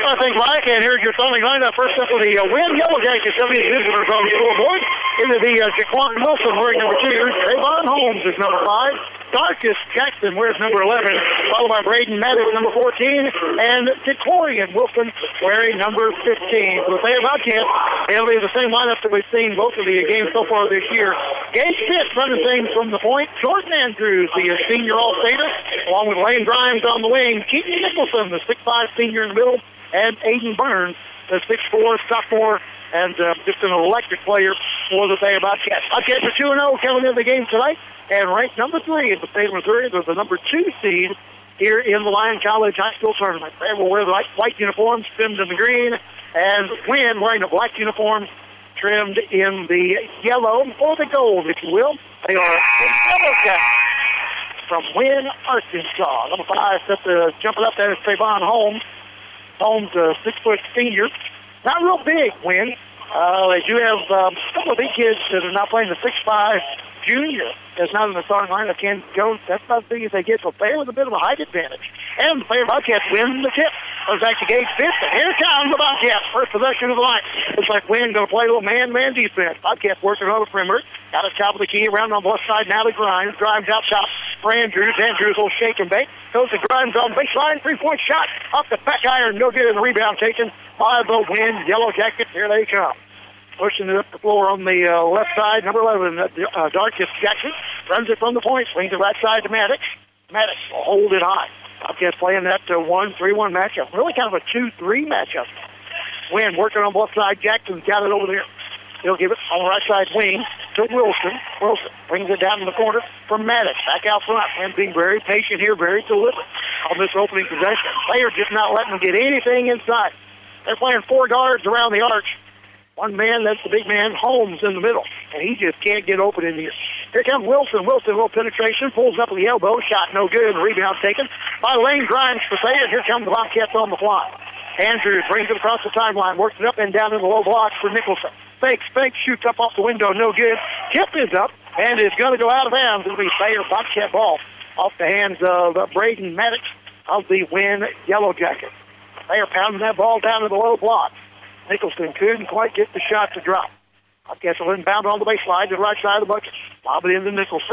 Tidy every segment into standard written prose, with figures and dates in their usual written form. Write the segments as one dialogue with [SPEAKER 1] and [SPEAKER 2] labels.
[SPEAKER 1] I think, Mike, and here's your starting lineup. First up for the Wynn Yellow Jackets, some of these visitors on the scoreboard. Into the Jaquan Wilson wearing number 2. Trayvon Holmes is number 5. Darkus Jackson wears number 11, followed by Braden Maddox, number 14, and DeCorian Wilson wearing number 15. For the Thayer Bobcats, it'll be the same lineup that we've seen both of the games so far this year. Gage Pitt running things from the point. Jordan Andrews, the senior All-Stater, along with Lane Grimes on the wing. Keaton Nicholson, the 6'5 senior in the middle, and Aiden Burns, the 6'4 sophomore, and just an electric player for the Thayer Bobcats. Bobcats are 2-0 coming into the game tonight, and ranked number 3 in the state of Missouri. They're the number 2 seed here in the Lyon College High School Tournament. They will wear the white uniforms trimmed in the green, and Wynn wearing the black uniform trimmed in the yellow, or the gold, if you will. They are the Yellow Jackets from Wynn, Arkansas. Number 5 set to jumping up there is Trayvon Holmes. Holmes, 6-foot senior. Not real big, Wynn. They do have a couple of big kids that are not playing the 6'5 junior. That's not in the starting line. Can go. That's about as big as they get. So Thayer with a bit of a height advantage. And the Thayer Bobcats win the tip. Goes back to Gage Pitt. And here comes the Bobcats. First possession of the line. Looks like Wynn going to play a little man-man defense. Bobcats working on the perimeter. Out of top of the key. Around on the left side now to Grimes. Grimes out top for Andrews. Andrews will shake and bake. Goes to Grimes on the baseline. 3-point shot. Off the back iron. No good. And the rebound taken by the Wynn Yellow Jackets. Here they come. Pushing it up the floor on the left side. Number 11, Darkus Jackson. Runs it from the point. Swings it right side to Maddox. Maddox will hold it high. Bobcats playing that 1-3-1 matchup. Really kind of a 2-3 matchup. Wynn working on both sides. Jackson's got it over there. He'll give it on the right side wing to Wilson. Wilson brings it down in the corner for Maddox. Back out front. And being very patient here, very deliberate on this opening possession. Player just not letting them get anything inside. They're playing 4 guards around the arch. One man, that's the big man, Holmes, in the middle. And he just can't get open in here. Here comes Wilson. Wilson, little penetration, pulls up with the elbow. Shot no good. Rebound taken by Lane Grimes for Thayer. Here comes the Bobcats on the fly. Andrews brings it across the timeline, works it up and down in the low blocks for Nicholson. Fakes, shoots up off the window, no good. Tip is up, and it's going to go out of bounds. It'll be Thayer Bobcat ball off the hands of Braden Maddox of the Wynn Yellow Jackets. Thayer pounding that ball down in the low blocks. Nicholson couldn't quite get the shot to drop. Bobcats will inbound on the baseline to the right side of the bucket. Lob it into Nicholson.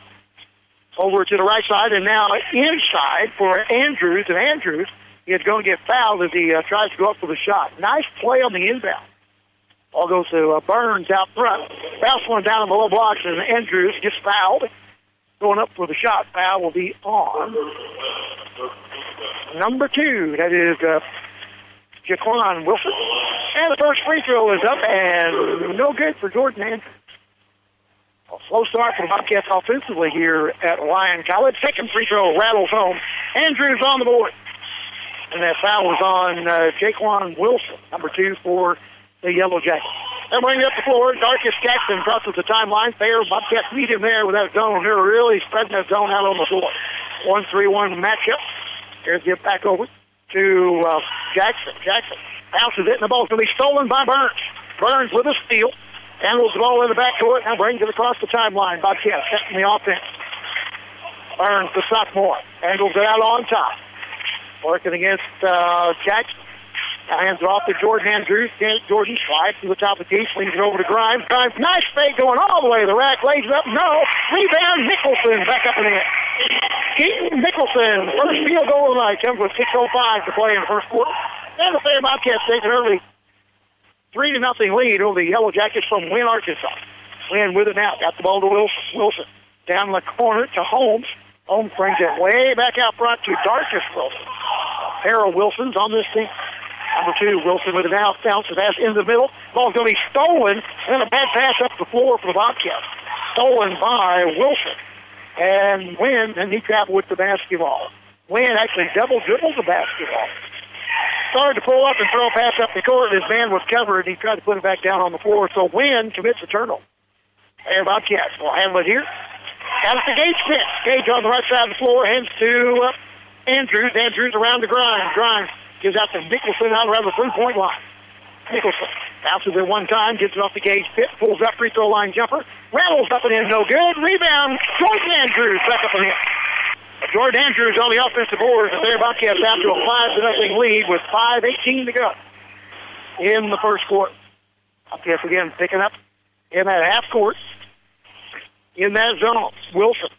[SPEAKER 1] Over to the right side, and now inside for Andrews. And Andrews is going to get fouled as he tries to go up for the shot. Nice play on the inbound. Ball goes to Burns out front. Bounce one down in the low blocks, and Andrews gets fouled. Going up for the shot. Foul will be on number 2. That is Jaquan Wilson. And the first free throw is up and no good for Jordan Andrews. A slow start for the Bobcats offensively here at Lyon College. Second free throw rattles home. Andrews on the board. And that foul was on Jaquan Wilson, number 2 for the Yellow Jackets. They're bringing up the floor. Darkus Jackson crosses the timeline. Thayer Bobcats meet him there with that zone. They're really spreading that zone out on the floor. 1-3-1 matchup. Here's it back over to Jackson. Jackson bounces it, and the ball's going to be stolen by Burns. Burns with a steal. Handles the ball in the backcourt, now brings it across the timeline. Bobcats setting the offense. Burns, the sophomore, handles it out on top. Working against Jackson. Now hands it off to Jordan Andrews. Jordan slides to the top of the key, swings it over to Grimes. Grimes, nice fake going all the way to the rack. Lays it up, no. Rebound, Nicholson back up in it. Keaton Nicholson, first field goal of the night, comes with 6:05 to play in the first quarter. And the Thayer Bobcats take an early 3-0 lead over the Yellow Jackets from Wynn, Arkansas. Wynn with it now. Got the ball to Wilson. Wilson down the corner to Holmes. Holmes brings it way back out front to Darkus Wilson. A pair of Wilsons on this team. Number 2, Wilson with it now. Bounces pass in the middle. Ball's going to be stolen. And then a bad pass up the floor for the Bobcats. Stolen by Wilson. And Wynn, and he traveled with the basketball. Wynn actually double dribbles the basketball. Started to pull up and throw a pass up the court. His man was covered. He tried to put it back down on the floor. So Wynn commits a turnover. And Bobcats will handle it here. Out of the Gage Pitt. Gage on the right side of the floor. Hands to Andrews. Andrews around to Grimes. Grimes gives out to Nicholson out around the 3-point line. Nicholson bounces it one time. Gets it off the Gage Pitt. Pulls up free throw line jumper. Rattles up and in. No good. Rebound. Jordan Andrews back up and in. Jordan Andrews on the offensive boards. The Thayer Bobcats out to a 5-0 lead with 5:18 to go in the first quarter. Bobcats again picking up in that half court. In that zone, Wilson.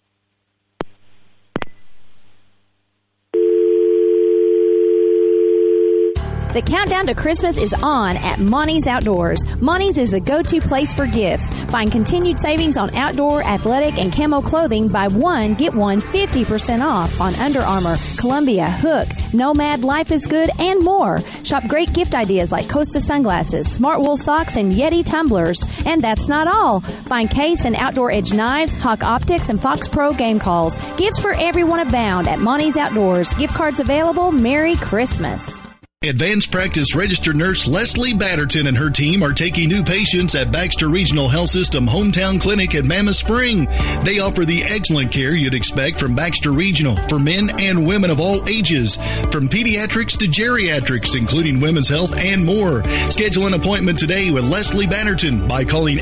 [SPEAKER 2] The countdown to Christmas is on at Monty's Outdoors. Monty's is the go-to place for gifts. Find continued savings on outdoor, athletic, and camo clothing. Buy one, get one 50% off on Under Armour, Columbia, Hook, Nomad, Life is Good, and more. Shop great gift ideas like Costa sunglasses, Smart Wool socks, and Yeti tumblers. And that's not all. Find case and outdoor edge knives, Hawk Optics, and Fox Pro game calls. Gifts for everyone abound at Monty's Outdoors. Gift cards available. Merry Christmas.
[SPEAKER 3] Advanced practice registered nurse Leslie Batterton and her team are taking new patients at Baxter Regional Health System Hometown Clinic at Mammoth Spring. They offer the excellent care you'd expect from Baxter Regional for men and women of all ages, from pediatrics to geriatrics, including women's health and more. Schedule an appointment today with Leslie Batterton by calling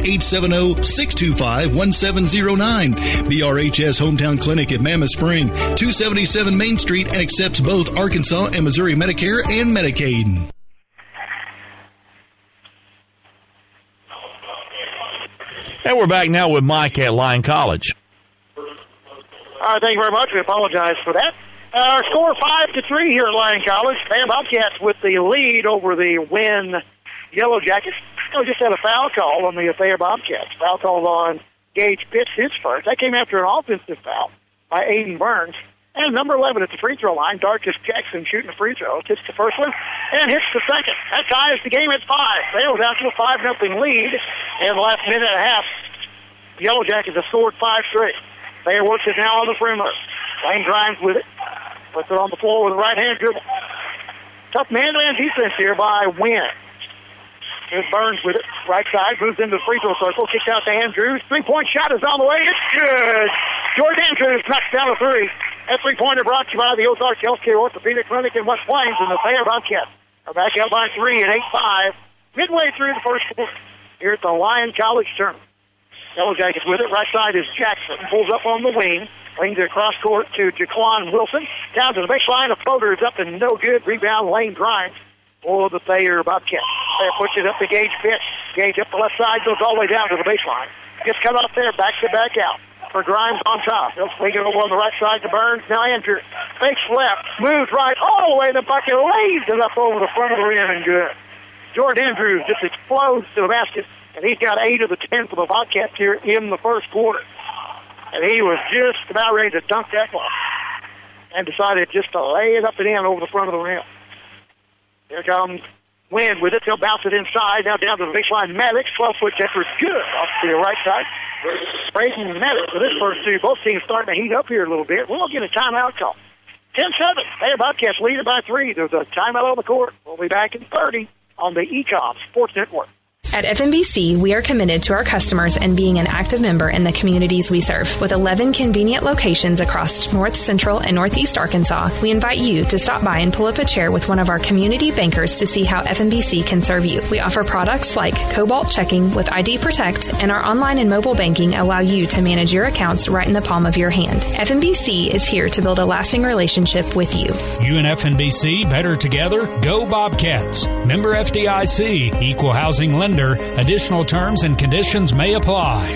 [SPEAKER 3] 870-625-1709. BRHS Hometown Clinic at Mammoth Spring, 277 Main Street, and accepts both Arkansas and Missouri Medicare and Medicaid.
[SPEAKER 4] And we're back now with Mike at Lyon College.
[SPEAKER 1] All right, thank you very much. We apologize for that. Our score 5-3 here at Lyon College. Thayer Bobcats with the lead over the Wynn Yellow Jackets. We just had a foul call on the Thayer Bobcats. Foul call on Gage Pitts, his first. That came after an offensive foul by Aiden Burns. And number 11 at the free throw line, Darkus Jackson shooting the free throw. Hits the first one and hits the second. That ties the game at 5. Thayer was out to a 5-0 lead in the last minute and a half. The Yellow Jackets have scored 5 straight. Thayer works it now on the perimeter. Lane drives with it. Puts it on the floor with a right-hand dribble. Tough man-to-man defense here by Wynn. Here's Burns with it. Right side, moves into the free throw circle. Kicks out to Andrews. Three-point shot is on the way. It's good. Jordan Andrews knocks down a three. That three-pointer brought to you by the Ozark Healthcare Orthopedic Clinic in West Plains, and the Thayer Bobcats are back out by 3 at 8-5. Midway through the first quarter here at the Lyon College tournament. Yellow Jackets with it. Right side is Jackson. Pulls up on the wing. Wings it across court to Jaquan Wilson. Down to the baseline. The floater is up and no good. Rebound, Lane drives for the Thayer Bobcats. Thayer puts it up to Gage Pitts. Gage up the left side, goes all the way down to the baseline. Gets cut off there, back to back out. For Grimes on top. He'll swing it over on the right side to Burns. Now Andrews fakes left, moves right all the way to the bucket, lays it up over the front of the rim and good. Jordan Andrews just explodes to the basket, and he's got 8 of the 10 for the Bobcats here in the first quarter. And he was just about ready to dunk that ball and decided just to lay it up and in over the front of the rim. Here comes Wynn with it. He'll bounce it inside. Now down to the baseline. Maddox, 12-foot jumper is good off to the right side. Brayden Maddox for this first two. Both teams starting to heat up here a little bit. We'll get a timeout call. 10-7. Thayer Bobcats lead it by 3. There's a timeout on the court. We'll be back in 30 on the ECOM Sports Network.
[SPEAKER 5] At FNBC, we are committed to our customers and being an active member in the communities we serve. With 11 convenient locations across North, Central, and Northeast Arkansas, we invite you to stop by and pull up a chair with one of our community bankers to see how FNBC can serve you. We offer products like Cobalt Checking with ID Protect, and our online and mobile banking allow you to manage your accounts right in the palm of your hand. FNBC is here to build a lasting relationship with you.
[SPEAKER 6] You and FNBC, better together. Go Bobcats. Member FDIC, equal housing lender. Additional terms and conditions may apply.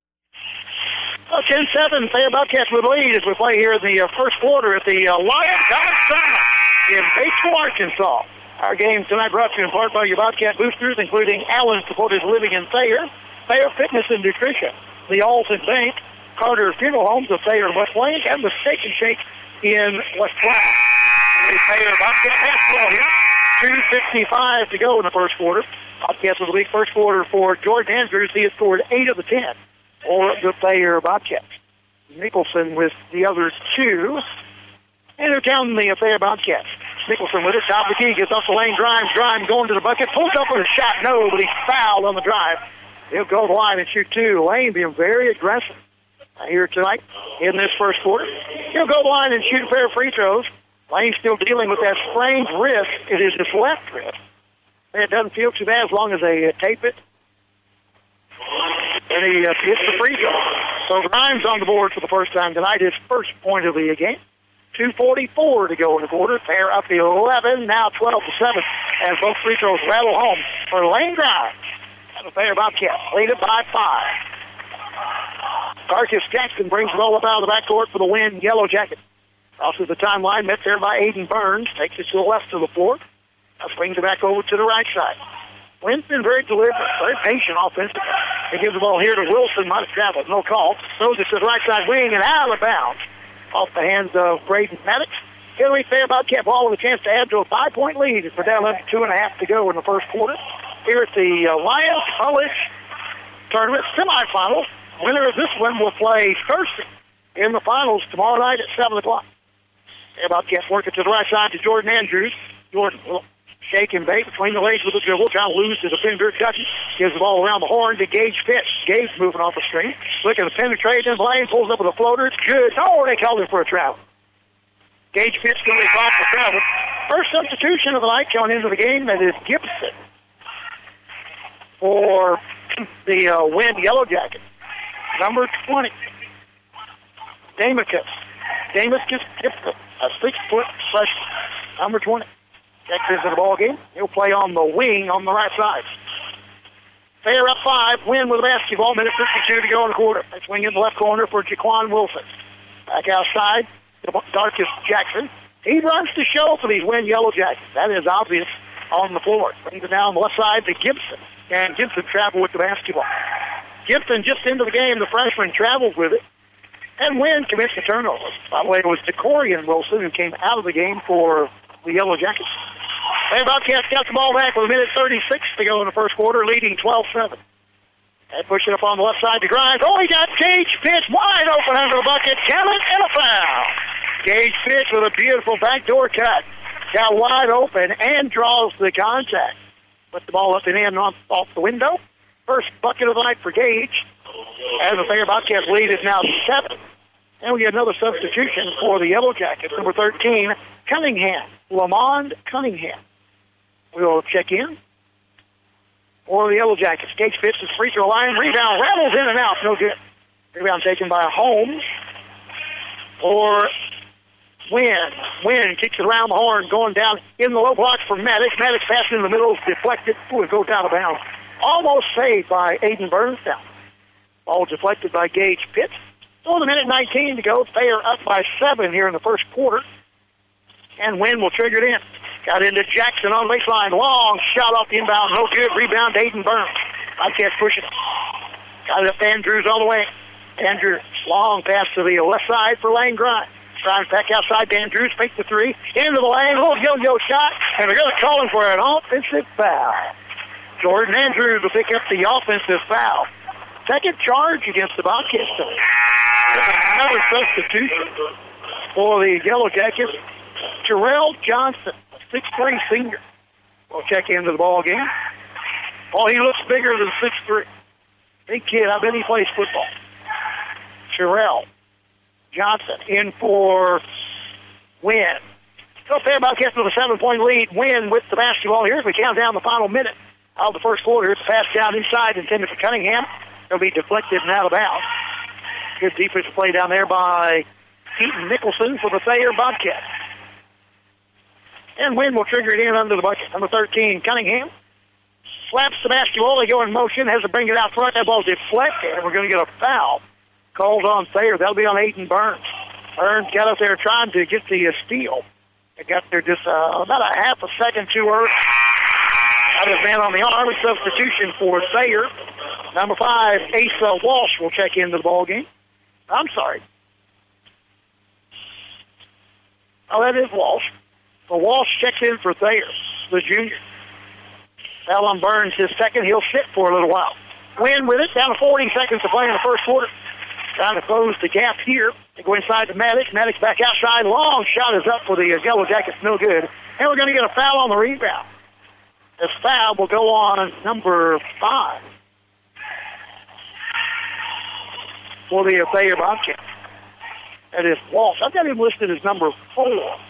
[SPEAKER 1] 10-7, Thayer Bobcats with the lead as we play here in the first quarter at the Lyon College Summit in Batesville, Arkansas. Our game tonight brought to you in part by your Bobcat boosters, including Allen Supporters Living in Thayer, Thayer Fitness and Nutrition, the Alton Bank, Carter Funeral Homes of Thayer and West Plains, and the Steak and Shake in West Plains. The Thayer Bobcat basketball here. 2:55 to go in the first quarter. Bobcats with the league first quarter for Jordan Andrews. He has scored 8 of the 10 for the Thayer Bobcats. Nicholson with the other 2. And they're down the Thayer Bobcats. Nicholson with it, top of the key, gets off the lane, drives, going to the bucket, pulls up with a shot, no, but he's fouled on the drive. He'll go to the line and shoot 2. Lane being very aggressive here tonight in this first quarter. He'll go to the line and shoot a pair of free throws. Lane still dealing with that sprained wrist. It is his left wrist. It doesn't feel too bad as long as they tape it. And he hits the free throw. So Grimes on the board for the first time tonight, his first point of the game. 2:44 to go in the quarter. Fair up the 11, now 12-7. As both free throws rattle home for Lane Grimes. And the Fair Bobcats lead it by 5. Darkis Jackson brings the ball up out of the backcourt for the win. Yellow Jacket. Crosses the timeline, met there by Aiden Burns. Takes it to the left of the floor. Now swings it back over to the right side. Wynn's been very deliberate, very patient offensively. He gives the ball here to Wilson. Might have traveled, no call. Throws it to the right side wing and out of bounds. Off the hands of Braden Maddox. Hillary Fair Bobcat ball with a chance to add to a 5-point lead. We're down under 2.5 to go in the first quarter. Here at the Lions College Tournament semifinals. Winner of this one will play Thursday in the finals tomorrow night at 7 o'clock. Fair Bobcats work it to the right side to Jordan Andrews. Jordan will shake and bait between the legs with the dribble. Trying to lose to the defender. Dutton gives the ball around the horn to Gage Pitts. Gage moving off the screen. Look at the penetrate in the lane. Pulls up with a floater. It's good. Oh, they called him for a travel. Gage Pitts going to be called for travel. First substitution of the night coming into the game. That is Gibson for the Win Yellow Jacket. Number 20. Damicus Gibson, a 6-foot freshman. Number 20. Checks into the ball game. He'll play on the wing on the right side. Fair up 5. Win with the basketball. Minute 52 to go in the quarter. They swing in the left corner for Jaquan Wilson. Back outside, Darkis Jackson. He runs the show for these Win Yellow Jackets. That is obvious on the floor. Brings it down the left side to Gibson. And Gibson traveled with the basketball. Gibson just into the game. The freshman traveled with it. And Win commits the turnover. By the way, it was DeCorian Wilson who came out of the game for the Yellow Jackets. Fair Bobcats got the ball back with a minute 36 to go in the first quarter, leading 12-7. And pushing up on the left side to Grimes. Oh, he got Gage Pitts wide open under the bucket. Count it and a foul. Gage Pitts with a beautiful backdoor cut. Got wide open and draws the contact. Put the ball up and in off the window. First bucket of the night for Gage. And the Fair Bobcats lead is now 7. And we get another substitution for the Yellow Jackets. Number 13, Cunningham. Lamond Cunningham will check in for the Yellow Jackets. Gage Pitts is free throw line. Rebound rattles in and out. No good. Rebound taken by Holmes for Win. Win kicks it around the horn, going down in the low block for Maddox. Maddox passing in the middle, deflected. It goes out of bounds. Almost saved by Aiden Burns down. Ball deflected by Gage Pitts. So the minute 19 to go. Fair up by 7 here in the first quarter. And Win will trigger it in. Got into Jackson on the baseline. Long shot off the inbound. No good. Rebound to Aiden Burns. Bobcats pushing it. Got it up to Andrews all the way. Andrews, long pass to the left side for Lane Grimes. Grimes back outside to Andrews. Fake the 3. Into the lane. Little yo-yo shot. And they're going to call him for an offensive foul. Jordan Andrews will pick up the offensive foul. Second charge against the Bobcats. Another substitution for the Yellow Jackets. Terrell Johnson, a 6'3" senior, will check into the ball game. Oh, he looks bigger than 6'3". Big kid. I bet he plays football. Terrell Johnson in for Win. So Fair Bobcats with a 7-point lead. Win with the basketball here as we count down the final minute of the first quarter. It's passed down inside, intended for Cunningham. It'll be deflected and out of bounds. Good defensive play down there by Keaton Nicholson for the Thayer Bobcats. And Win will trigger it in under the bucket. Number 13, Cunningham. Slaps the basketball. They go in motion. Has to bring it out front. That ball's deflected. And we're going to get a foul called on Thayer. That'll be on Aiden Burns. Burns got up there trying to get the steal. They got there just about a half a second too early. Got his man on the arm. Substitution for Thayer. Number 5, Asa Walsh will check into the ball game. I'm sorry. Oh, that is Walsh. So Walsh checks in for Thayer, the junior. Foul on Burns, his second. He'll sit for a little while. Win with it. Down to 40 seconds to play in the first quarter. Trying to close the gap here. They go inside to Maddox. Maddox back outside. Long shot is up for the Yellow Jackets. No good. And we're going to get a foul on the rebound. This foul will go on number 5 for the Thayer Bobcats. That is Walsh. I've got him listed as number 4.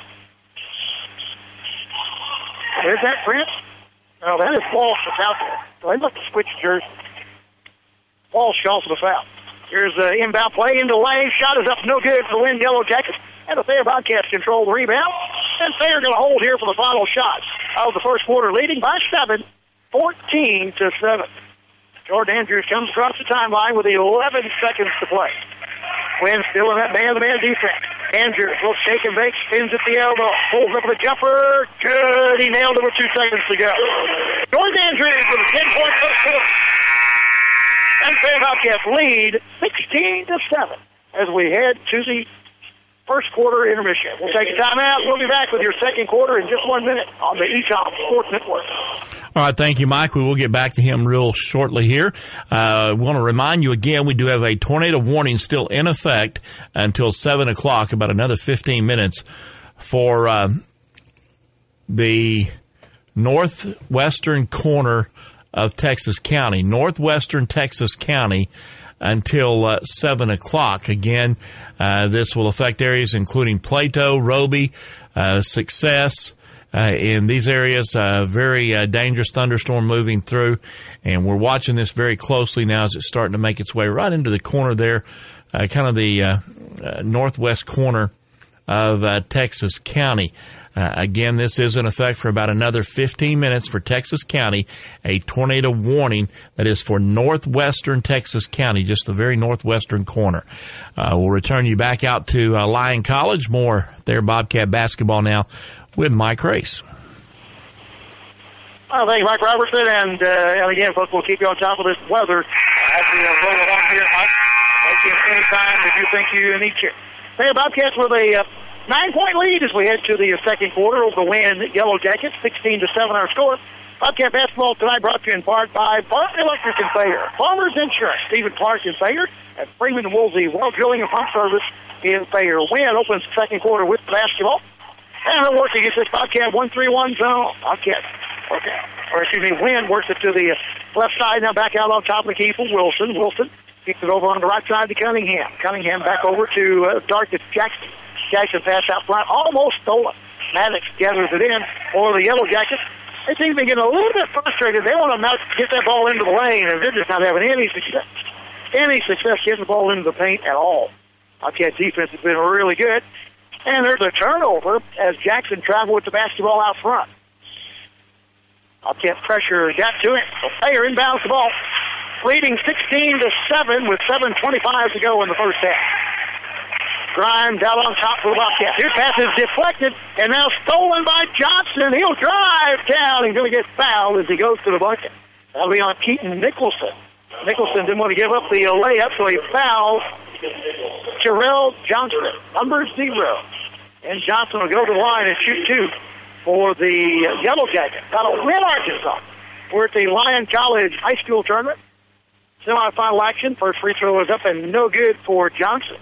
[SPEAKER 1] Is that Prince? No, that is Walsh that's out there. So they must have switched jerseys. Walsh calls for the foul. Here's the inbound play into lane. Shot is up, no good for the Wynn Yellow Jackets. And the Thayer Bobcats control the rebound. And Thayer going to hold here for the final shot of the first quarter, leading by 7, 14-7. Jordan Andrews comes across the timeline with 11 seconds to play. Wynn still in that man-to-man defense. Andrews will shake and bake, spins at the elbow, pulls up with a jumper. Good. He nailed it with 2 seconds to go. Jordan Andrews with a 10-point first quarter. And Thayer Bobcats lead 16-7 as we head to the first quarter intermission. We'll take a timeout. We'll be back with your second quarter in just 1 minute on the ETOP Sports Network.
[SPEAKER 4] All right, thank you, Mike. We will get back to him real shortly here. I want to remind you again, we do have a tornado warning still in effect until 7 o'clock, about another 15 minutes for the northwestern corner of Texas County, northwestern Texas County, until 7 o'clock. Again, this will affect areas including Plato, Roby, Success. In these areas, very dangerous thunderstorm moving through, and we're watching this very closely now as it's starting to make its way right into the corner there, kind of the northwest corner of Texas County. Again, this is in effect for about another 15 minutes for Texas County, a tornado warning that is for northwestern Texas County, just the very northwestern corner. We'll return you back out to Lyon College. More there, Bobcat basketball now with Mike Race.
[SPEAKER 1] Well, thank you, Mike Robertson. And again, folks, we'll keep you on top of this weather as we roll along here, Mike. Take you anytime if you think you need to. Thayer Bobcats with a 9-point lead as we head to the second quarter over the Wynn Yellow Jackets, 16-7 our score. Bobcat basketball tonight brought to you in part by Barton Electric and Thayer, Farmers Insurance, Stephen Clark in Thayer, and Freeman and Woolsey, Well Drilling and Pump Service in Thayer. Wynn opens the second quarter with basketball. And they'll work against this Bobcat 1-3-1 zone. Wynn works it to the left side, now back out on top of the key for Wilson. Wilson kicks it over on the right side to Cunningham. Cunningham back over to Darkus Jackson. Jackson pass out front, almost stolen. Maddox gathers it in for the Yellow Jackets. They seem to be getting a little bit frustrated. They want to not get that ball into the lane, and they're just not having any success getting the ball into the paint at all. Bobcat defense has been really good. And there's a turnover as Jackson traveled with the basketball out front. Bobcat pressure got to it. So Thayer inbounds the ball, leading 16-7 with 7:25 to go in the first half. Grimes out on top for the Bobcats. His pass is deflected and now stolen by Johnson. He'll drive down. He's going to get fouled as he goes to the bucket. That'll be on Keaton Nicholson. Nicholson didn't want to give up the layup, so he fouls Terrell Johnson, number 0. And Johnson will go to the line and shoot 2 for the Yellow Jackets. That'll win Arkansas. We're at the Lyon College High School Tournament. Semifinal action. First free throw is up and no good for Johnson.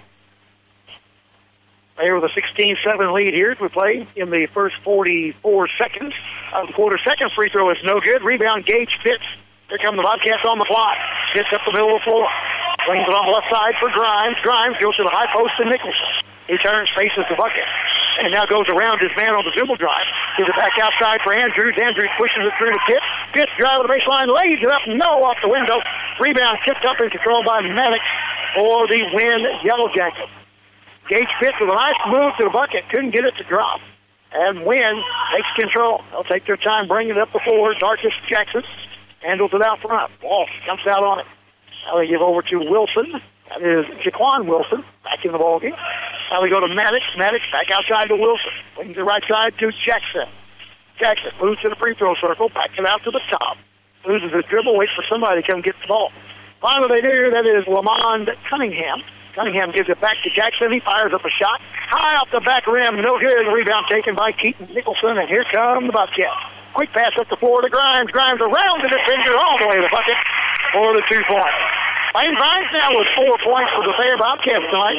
[SPEAKER 1] They with a 16-7 lead here as we play in the first 44 seconds of the quarter. Second free throw is no good. Rebound, Gage Pitts. Here come the Bobcats on the clock. Gets up the middle of the floor. Brings it on the left side for Grimes. Grimes goes to the high post to Nicholson. He turns, faces the bucket. And now goes around his man on the dribble drive. Gives it back outside for Andrews. Andrews pushes it through to Pitts. Pitts driving the baseline, lays it up. No, off the window. Rebound tipped up and controlled by Maddox for the Wynn Yellow Jackets. Gage Pitts with a nice move to the bucket. Couldn't get it to drop. And Wynn takes control. They'll take their time bringing it up the floor. Darkus Jackson handles it out front. Walsh jumps out on it. Now they give over to Wilson. That is Jaquan Wilson back in the ballgame. Now we go to Maddox. Maddox back outside to Wilson. Brings the right side to Jackson. Jackson moves to the free throw circle. Backs it out to the top. Loses his dribble. Waits for somebody to come get the ball. Finally they do. That is Lamond Cunningham. Cunningham gives it back to Jackson. He fires up a shot. High off the back rim. No good. Rebound taken by Keaton Nicholson. And here come the Bobcats. Quick pass up the floor to Grimes. Grimes around the defender all the way to the bucket for the 2 points. Lane Grimes now with 4 points for the Thayer Bobcats tonight.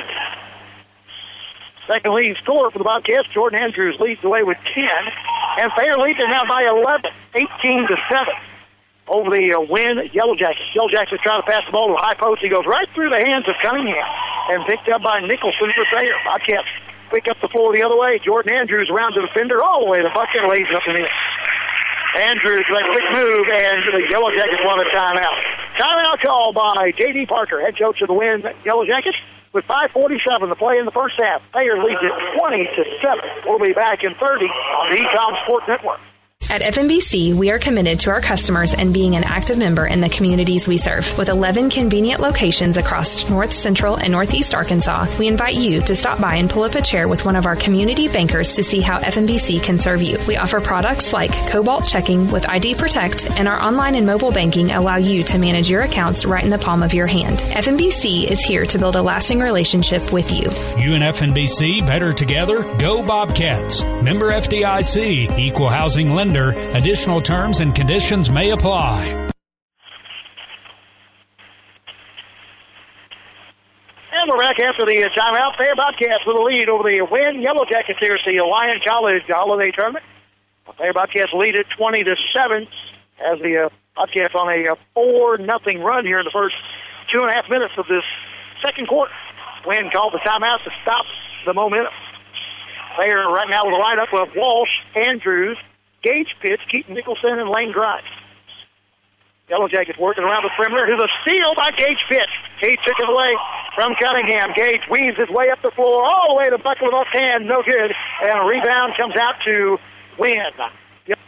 [SPEAKER 1] Second leading scorer for the Bobcats, Jordan Andrews, leads the way with 10. And Thayer leads it now by 11, 18-7 over the Wynn Yellow Jackets. Yellow Jackets trying to pass the ball to the high post. He goes right through the hands of Cunningham and picked up by Nicholson for Thayer. Bobcats pick up the floor the other way. Jordan Andrews around the defender all the way to the bucket, lays it up and in. Andrews with a quick move, and the Yellow Jackets want a timeout. Timeout call by J.D. Parker, head coach of the Win Yellow Jackets. With 5:47 to play in the first half, Thayer leads it 20-7. We'll be back in 30 on the Ecom Sports Network.
[SPEAKER 5] At FNBC, we are committed to our customers and being an active member in the communities we serve. With 11 convenient locations across North, Central, and Northeast Arkansas, we invite you to stop by and pull up a chair with one of our community bankers to see how FNBC can serve you. We offer products like Cobalt Checking with ID Protect, and our online and mobile banking allow you to manage your accounts right in the palm of your hand. FNBC is here to build a lasting relationship with you.
[SPEAKER 6] You and FNBC, better together? Go Bobcats. Member FDIC, equal housing lender. Additional terms and conditions may apply.
[SPEAKER 1] And we're back after the timeout. Thayer Bobcats with a lead over the Win Yellow Jackets here at the Lyon College Holiday Tournament. Thayer Bobcats lead it 20-7 as the Bobcats on a 4-0 run here in the first 2.5 minutes of this second quarter. Win called the timeout to stop the momentum. Thayer right now with a lineup of Walsh, Andrews, Gage Pitts, Keaton Nicholson, and Lane Grimes. Yellow Jackets working around the perimeter. Here's a steal by Gage Pitts. He took it away from Cunningham. Gage weaves his way up the floor, all the way to bucket with left hand. No good. And a rebound comes out to Win. Yep.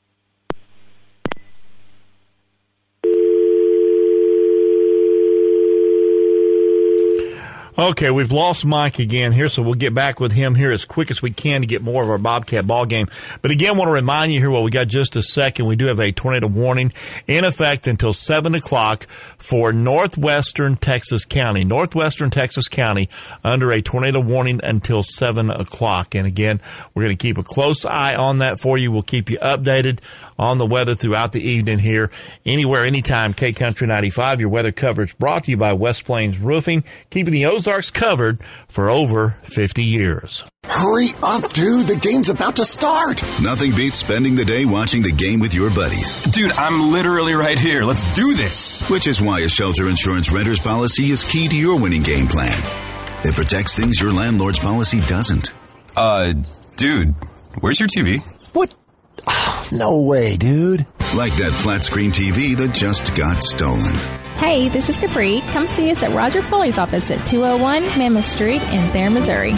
[SPEAKER 4] Okay, we've lost Mike again here, so we'll get back with him here as quick as we can to get more of our Bobcat ball game. But again, I want to remind you here, while we got just a second, we do have a tornado warning in effect until 7 o'clock for northwestern Texas County. Northwestern Texas County under a tornado warning until 7 o'clock. And again, we're going to keep a close eye on that for you. We'll keep you updated on the weather throughout the evening here. Anywhere, anytime, K-Country 95. Your weather coverage brought to you by West Plains Roofing, keeping the Ozarks covered for over 50 years.
[SPEAKER 7] Hurry up, dude. The game's about to start.
[SPEAKER 8] Nothing beats spending the day watching the game with your buddies.
[SPEAKER 9] Dude, I'm literally right here. Let's do this.
[SPEAKER 8] Which is why a shelter insurance renter's policy is key to your winning game plan. It protects things your landlord's policy doesn't.
[SPEAKER 9] Dude, where's your TV?
[SPEAKER 7] What? Oh, no way, dude.
[SPEAKER 8] Like that flat screen TV that just got stolen.
[SPEAKER 2] Hey, this is Capri. Come see us at Roger Foley's office at 201 Mammoth Street in Thayer, Missouri.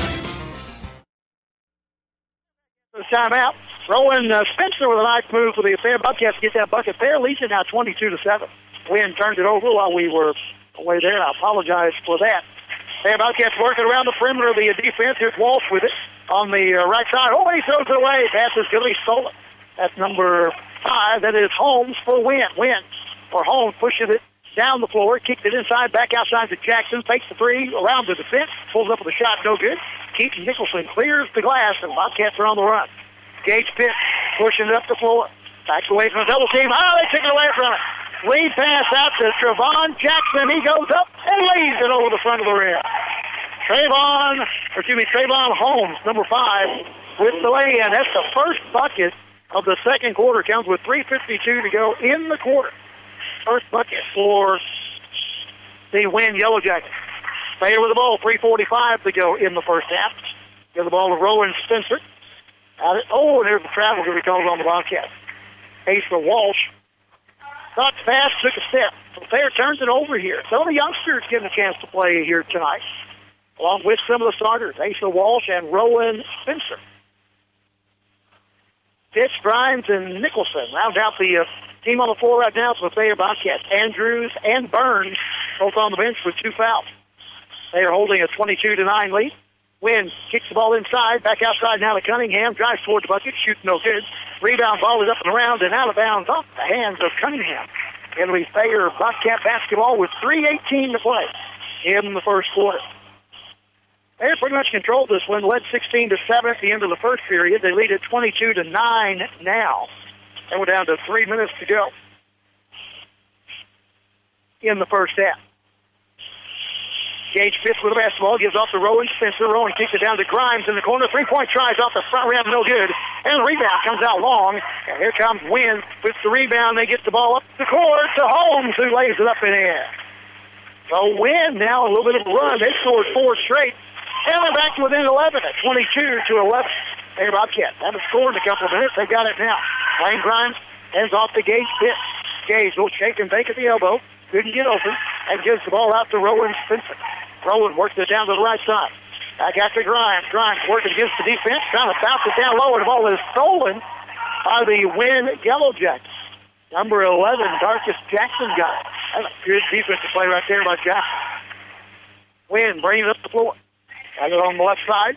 [SPEAKER 1] Timeout. Rowan Spencer with a nice move for the Thayer Bobcats to get that bucket. Thayer leads it now 22-7. Wynn turned it over while we were away there, and I apologize for that. Thayer Bobcats working around the perimeter of the defense. Here's Walsh with it on the right side. Oh, he throws it away. Pass is going to be stolen. That's number 5. That is Holmes for Wynn. Wynn for Holmes pushes it down the floor, kicked it inside, back outside to Jackson, takes the three, around the defense, pulls up with a shot, no good. Keaton Nicholson clears the glass, and Bobcats are on the run. Gage Pitts pushing it up the floor, backs away from the double team. Oh, they took it away from it. Lead pass out to Trevon Jackson. He goes up and lays it over the front of the rim. Trayvon Holmes, number 5, with the lay-in. That's the first bucket of the second quarter. Comes with 3:52 to go in the quarter. First bucket for the Win Yellow Jackets. Thayer with the ball, 3:45 to go in the first half. Give the ball to Rowan Spencer. And there's the travel that he calls on the Bobcats. Pace for Walsh. Thought fast, took a step. So Thayer turns it over here. Some of the youngsters getting a chance to play here tonight, along with some of the starters, Asa Walsh and Rowan Spencer. Pitts, Grimes, and Nicholson round out the team on the floor right now for the Thayer Bobcats. Andrews and Burns both on the bench with 2 fouls. They are holding a 22-9 lead. Wynn kicks the ball inside, back outside now to Cunningham, drives toward the bucket, shoots no good. Rebound ball is up and around and out of bounds off the hands of Cunningham. It'll be Thayer Bobcat basketball with 3:18 to play in the first quarter. They pretty much controlled this one, led 16-7 at the end of the first period. They lead at 22-9 now. And we're down to 3 minutes to go in the first half. Gage Pitts with the basketball, gives off to Rowan Spencer. Rowan kicks it down to Grimes in the corner. 3-point tries off the front rim, no good. And the rebound comes out long. And here comes Wynn with the rebound. They get the ball up the court to Holmes, who lays it up in the air. So Wynn now a little bit of a run. They scored 4 straight. And they're back to within 11 at 22-11. Thayer Bobcats haven't scored in a couple of minutes. They've got it now. Lane Grimes Hands off to Gage Pitt. Gage will shake and bake at the elbow. Couldn't get open. And gives the ball out to Rowan Spencer. Rowan works it down to the right side. Back after Grimes. Grimes working against the defense. Trying to bounce it down low. And the ball is stolen by the Wynn Yellow Jackets. Number 11, Darkus Jackson got it. That's a good defensive play right there by Jackson. Wynn bringing it up the floor. Got it on the left side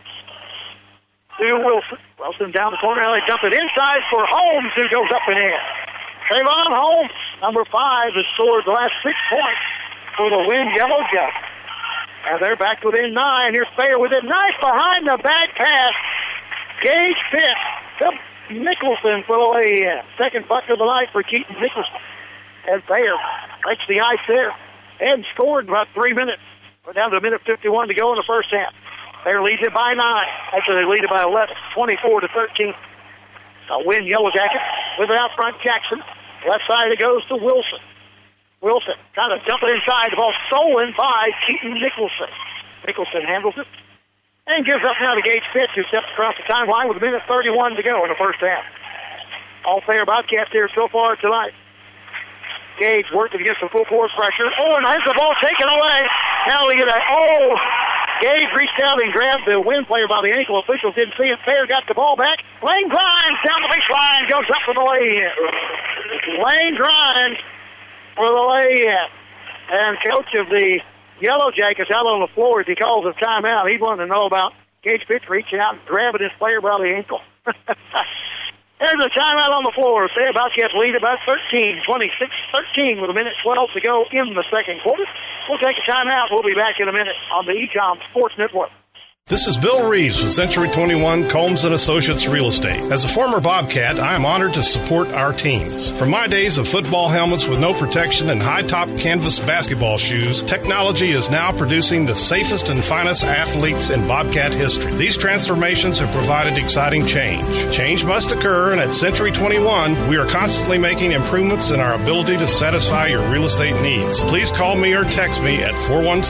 [SPEAKER 1] to Wilson. Wilson down the corner. Now they dump it inside for Holmes, who goes up and in. Trayvon Holmes, number 5, has scored the last 6 points for the Wynn Yellow Jackets. And they're back within 9. Here's Thayer with it. Nice behind the back pass. Gage Pitt to Nicholson for the lay-in. Second bucket of the night for Keaton Nicholson. And Thayer breaks the ice there and scored in about 3 minutes. We're down to a minute 51 to go in the first half. Thayer leads it by 9. Actually, they lead it by 11, 24-13. Wynn Yellow Jackets with it out front. Jackson. Left side it goes to Wilson. Wilson trying to dump it inside. The ball stolen by Keaton Nicholson. Nicholson handles it and gives up now to Gage Pitt, who steps across the timeline with a minute 31 to go in the first half. All Thayer Bobcats here so far tonight. Gage working against the full court pressure. Oh, and has the ball taken away. Now we get Gage reached out and grabbed the Wynn player by the ankle. Officials didn't see it. Thayer got the ball back. Lane Grimes down the baseline, goes up for the lay-in. Lane Grimes for the lay-in. And coach of the Yellow Jackets out on the floor as he calls a timeout. He wanted to know about Gage Pitt reaching out and grabbing his player by the ankle. There's a timeout on the floor. Thayer Bobcats lead about 13, 26-13 with a minute 12 to go in the second quarter. We'll take a timeout. We'll be back in a minute on the Ecom Sports Network.
[SPEAKER 10] This is Bill Reeves with Century 21 Combs & Associates Real Estate. As a former Bobcat, I am honored to support our teams. From my days of football helmets with no protection and high-top canvas basketball shoes, technology is now producing the safest and finest athletes in Bobcat history. These transformations have provided exciting change. Change must occur, and at Century 21, we are constantly making improvements in our ability to satisfy your real estate needs. Please call me or text me at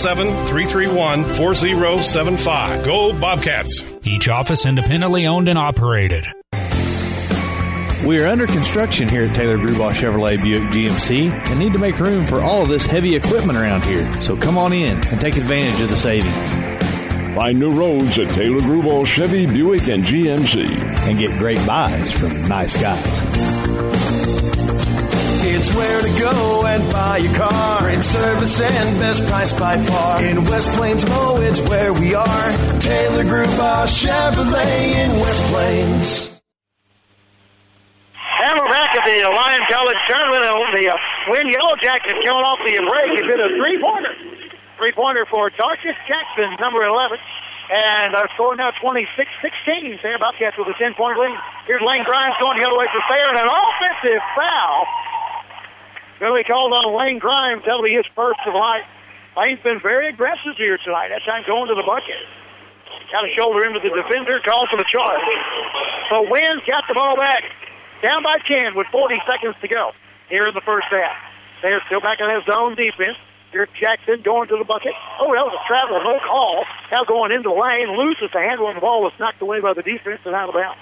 [SPEAKER 10] 417-331-4075. Go Bobcats!
[SPEAKER 6] Each office independently owned and operated.
[SPEAKER 11] We are under construction here at Taylor Grubauer Chevrolet Buick GMC and need to make room for all of this heavy equipment around here. So come on in and take advantage of the savings.
[SPEAKER 12] Find new roads at Taylor Grubauer Chevy, Buick, and GMC.
[SPEAKER 11] And get great buys from nice guys.
[SPEAKER 13] It's where to go and buy your car. Great service and best price by far. In West Plains, oh, it's where we are. Taylor Grubauer Chevrolet in West Plains.
[SPEAKER 1] And we're back at the Lyon College tournament. The Wynn Yellow Jackets coming off the break. It's been a three-pointer. Three-pointer for Darkus Jackson, number 11. And our score now 26-16. Thayer Bobcats with a 10-point lead. Here's Lane Grimes going the other way for Thayer. And an offensive foul. Billy called on Lane Grimes. That'll be his first of the night. Lane's been very aggressive here tonight. That time going to the bucket. Got a shoulder into the defender. Calls for the charge. So Wynn's got the ball back. Down by 10 with 40 seconds to go here in the first half. They're still back on his zone defense. Here's Jackson going to the bucket. Oh, that was a travel. No call. Now going into the lane. Loses the handle on the ball. Was knocked away by the defense and out of bounds.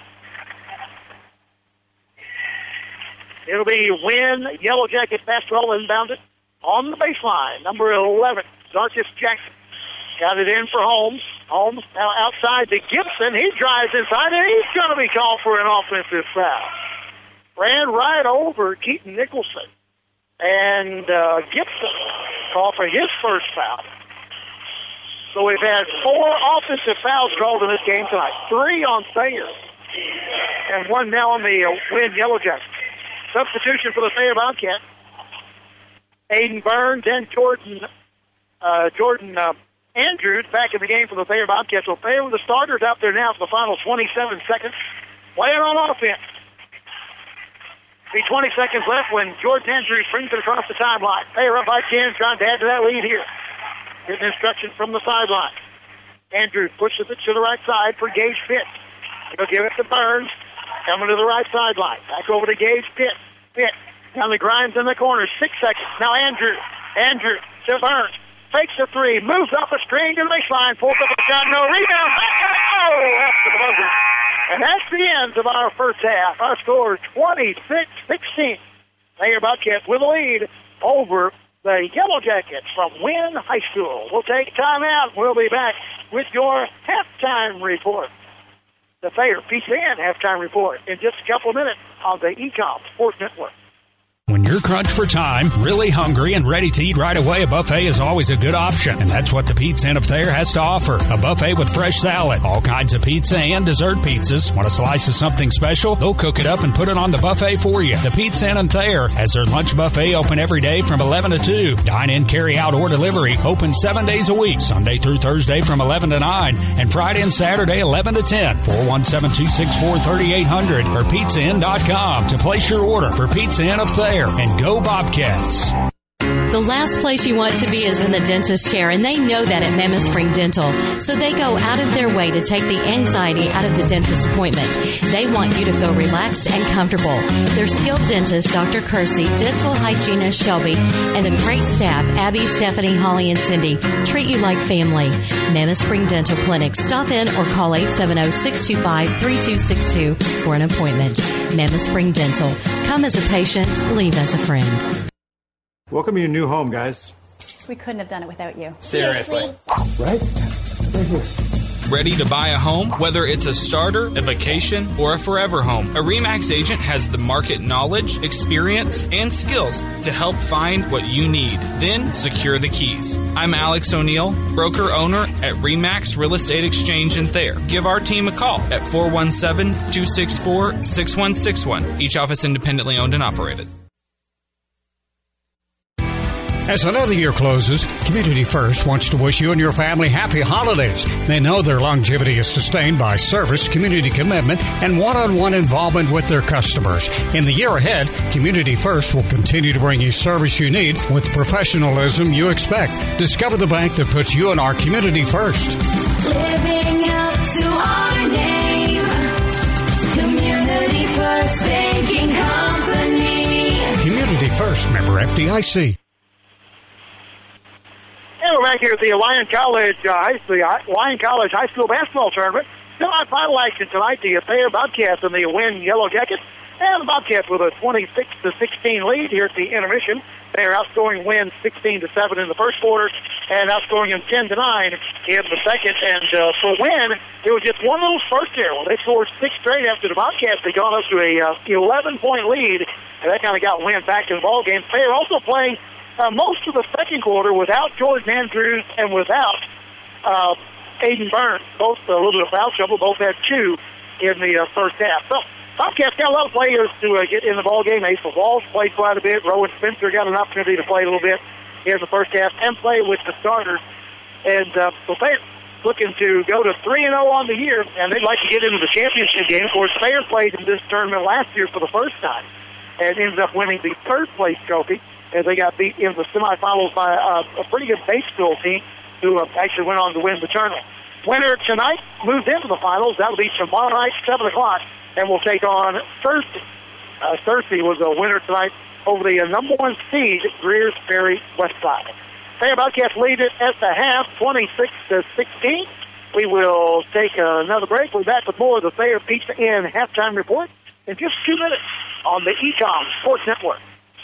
[SPEAKER 1] It'll be Wynn Yellow Jackets basketball inbounded on the baseline. Number 11, Darkus Jackson. Got it in for Holmes. Holmes now outside to Gibson. He drives inside, and he's going to be called for an offensive foul. Ran right over Keaton Nicholson. And Gibson called for his first foul. So we've had 4 offensive fouls called in this game tonight. 3 on Thayer. And 1 now on the Wynn Yellow Jackets. Substitution for the Thayer Bobcats. Aiden Burns and Jordan Andrews back in the game for the Thayer Bobcats. So Thayer with the starters out there now for the final 27 seconds. Playing on offense. Be 20 seconds left when Jordan Andrews brings it across the timeline. Thayer up by 10, trying to add to that lead here. Getting instruction from the sideline. Andrews pushes it to the right side for Gage Pitt. He'll give it to Burns. Coming to the right sideline. Back over to Gage Pitt. Pitt. Down the Grimes in the corner. 6 seconds. Now Andrew to Burns. Fakes the 3. Moves off the screen to the baseline. Pulls up a shot. No rebound. Oh, after the buzzer. And that's the end of our first half. Our score is 26-16. Thayer Bobcats with a lead over the Yellow Jackets from Wynn High School. We'll take time out. We'll be back with your halftime report. The Thayer PCN halftime report in just a couple of minutes on the Ecom Sports Network.
[SPEAKER 6] When you're crunched for time, really hungry, and ready to eat right away, a buffet is always a good option. And that's what the Pizza Inn of Thayer has to offer. A buffet with fresh salad, all kinds of pizza and dessert pizzas. Want a slice of something special? They'll cook it up and put it on the buffet for you. The Pizza Inn of Thayer has their lunch buffet open every day from 11 to 2. Dine-in, carry-out, or delivery open 7 days a week, Sunday through Thursday from 11 to 9, and Friday and Saturday 11 to 10. 417-264-3800 or pizzainn.com to place your order for Pizza Inn of Thayer. And go Bobcats.
[SPEAKER 14] The last place you want to be is in the dentist chair, and they know that at Mammoth Spring Dental. So they go out of their way to take the anxiety out of the dentist appointment. They want you to feel relaxed and comfortable. Their skilled dentist, Dr. Kersey, dental hygienist Shelby, and the great staff, Abby, Stephanie, Holly, and Cindy, treat you like family. Mammoth Spring Dental Clinic. Stop in or call 870-625-3262 for an appointment. Mammoth Spring Dental. Come as a patient, leave as a friend.
[SPEAKER 15] Welcome to your new home, guys.
[SPEAKER 16] We couldn't have done it without you.
[SPEAKER 15] Seriously. Right? Right here.
[SPEAKER 17] Ready to buy a home? Whether it's a starter, a vacation, or a forever home, a RE/MAX agent has the market knowledge, experience, and skills to help find what you need. Then secure the keys. I'm Alex O'Neill, broker-owner at RE/MAX Real Estate Exchange in Thayer. Give our team a call at 417-264-6161. Each office independently owned and operated.
[SPEAKER 18] As another year closes, Community First wants to wish you and your family happy holidays. They know their longevity is sustained by service, community commitment, and one-on-one involvement with their customers. In the year ahead, Community First will continue to bring you service you need with professionalism you expect. Discover the bank that puts you and our community first.
[SPEAKER 19] Living up to our name, Community First Banking Company.
[SPEAKER 18] Community First, member FDIC.
[SPEAKER 1] And we're back here at the Lyon College High School basketball tournament. Semi-final action tonight. The Thayer Bobcats and the Wynn Yellow Jackets. And the Bobcats with a 26-16 lead here at the intermission. They are outscoring Wynn 16-7 in the first quarter and outscoring them 10-9 in the second. And for Wynn, it was just one little spurt there. Well, they scored 6 straight after the Bobcats. They got up to a 11-point lead, and that kind of got Wynn back in the ballgame. They are also playing most of the second quarter without Jordan Andrews and without Aiden Burns. Both a little bit of foul trouble. Both had 2 in the first half. So Bobcats got a lot of players to get in the ball game. Ace Walls played quite a bit. Rowan Spencer got an opportunity to play a little bit in the first half and play with the starters. And so they're looking to go to 3-0 on the year, and they'd like to get into the championship game. Of course, Thayer played in this tournament last year for the first time and ended up winning the third-place trophy, as they got beat in the semifinals by a pretty good Batesville team who actually went on to win the tournament. Winner tonight moves into the finals. That'll be tomorrow night, 7 o'clock, and we'll take on Thursday. Thursday was a winner tonight over the number 1 seed, Greers Ferry Westside. Thayer Bobcats lead it at the half, 26-16. We will take another break. We'll be back with more of the Thayer Pizza Inn halftime report in just 2 minutes on the Ecom Sports Network.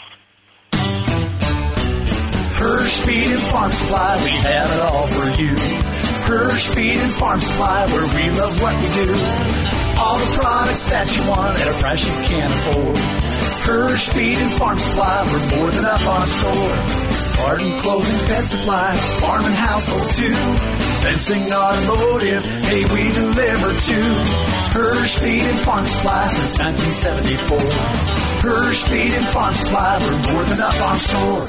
[SPEAKER 13] Hirsch Feed and Farm Supply, we have it all for you. Hirsch Feed and Farm Supply, where we love what we do. All the products that you want at a price you can't afford. Hirsch Feed and Farm Supply, we're more than up on store. Garden, clothing, pet supplies, farm and household too. Fencing, automotive, hey, we deliver too. Hirsch Feed and Farm Supply since 1974. Hirsch Feed and Farm Supply, we're more than up on store.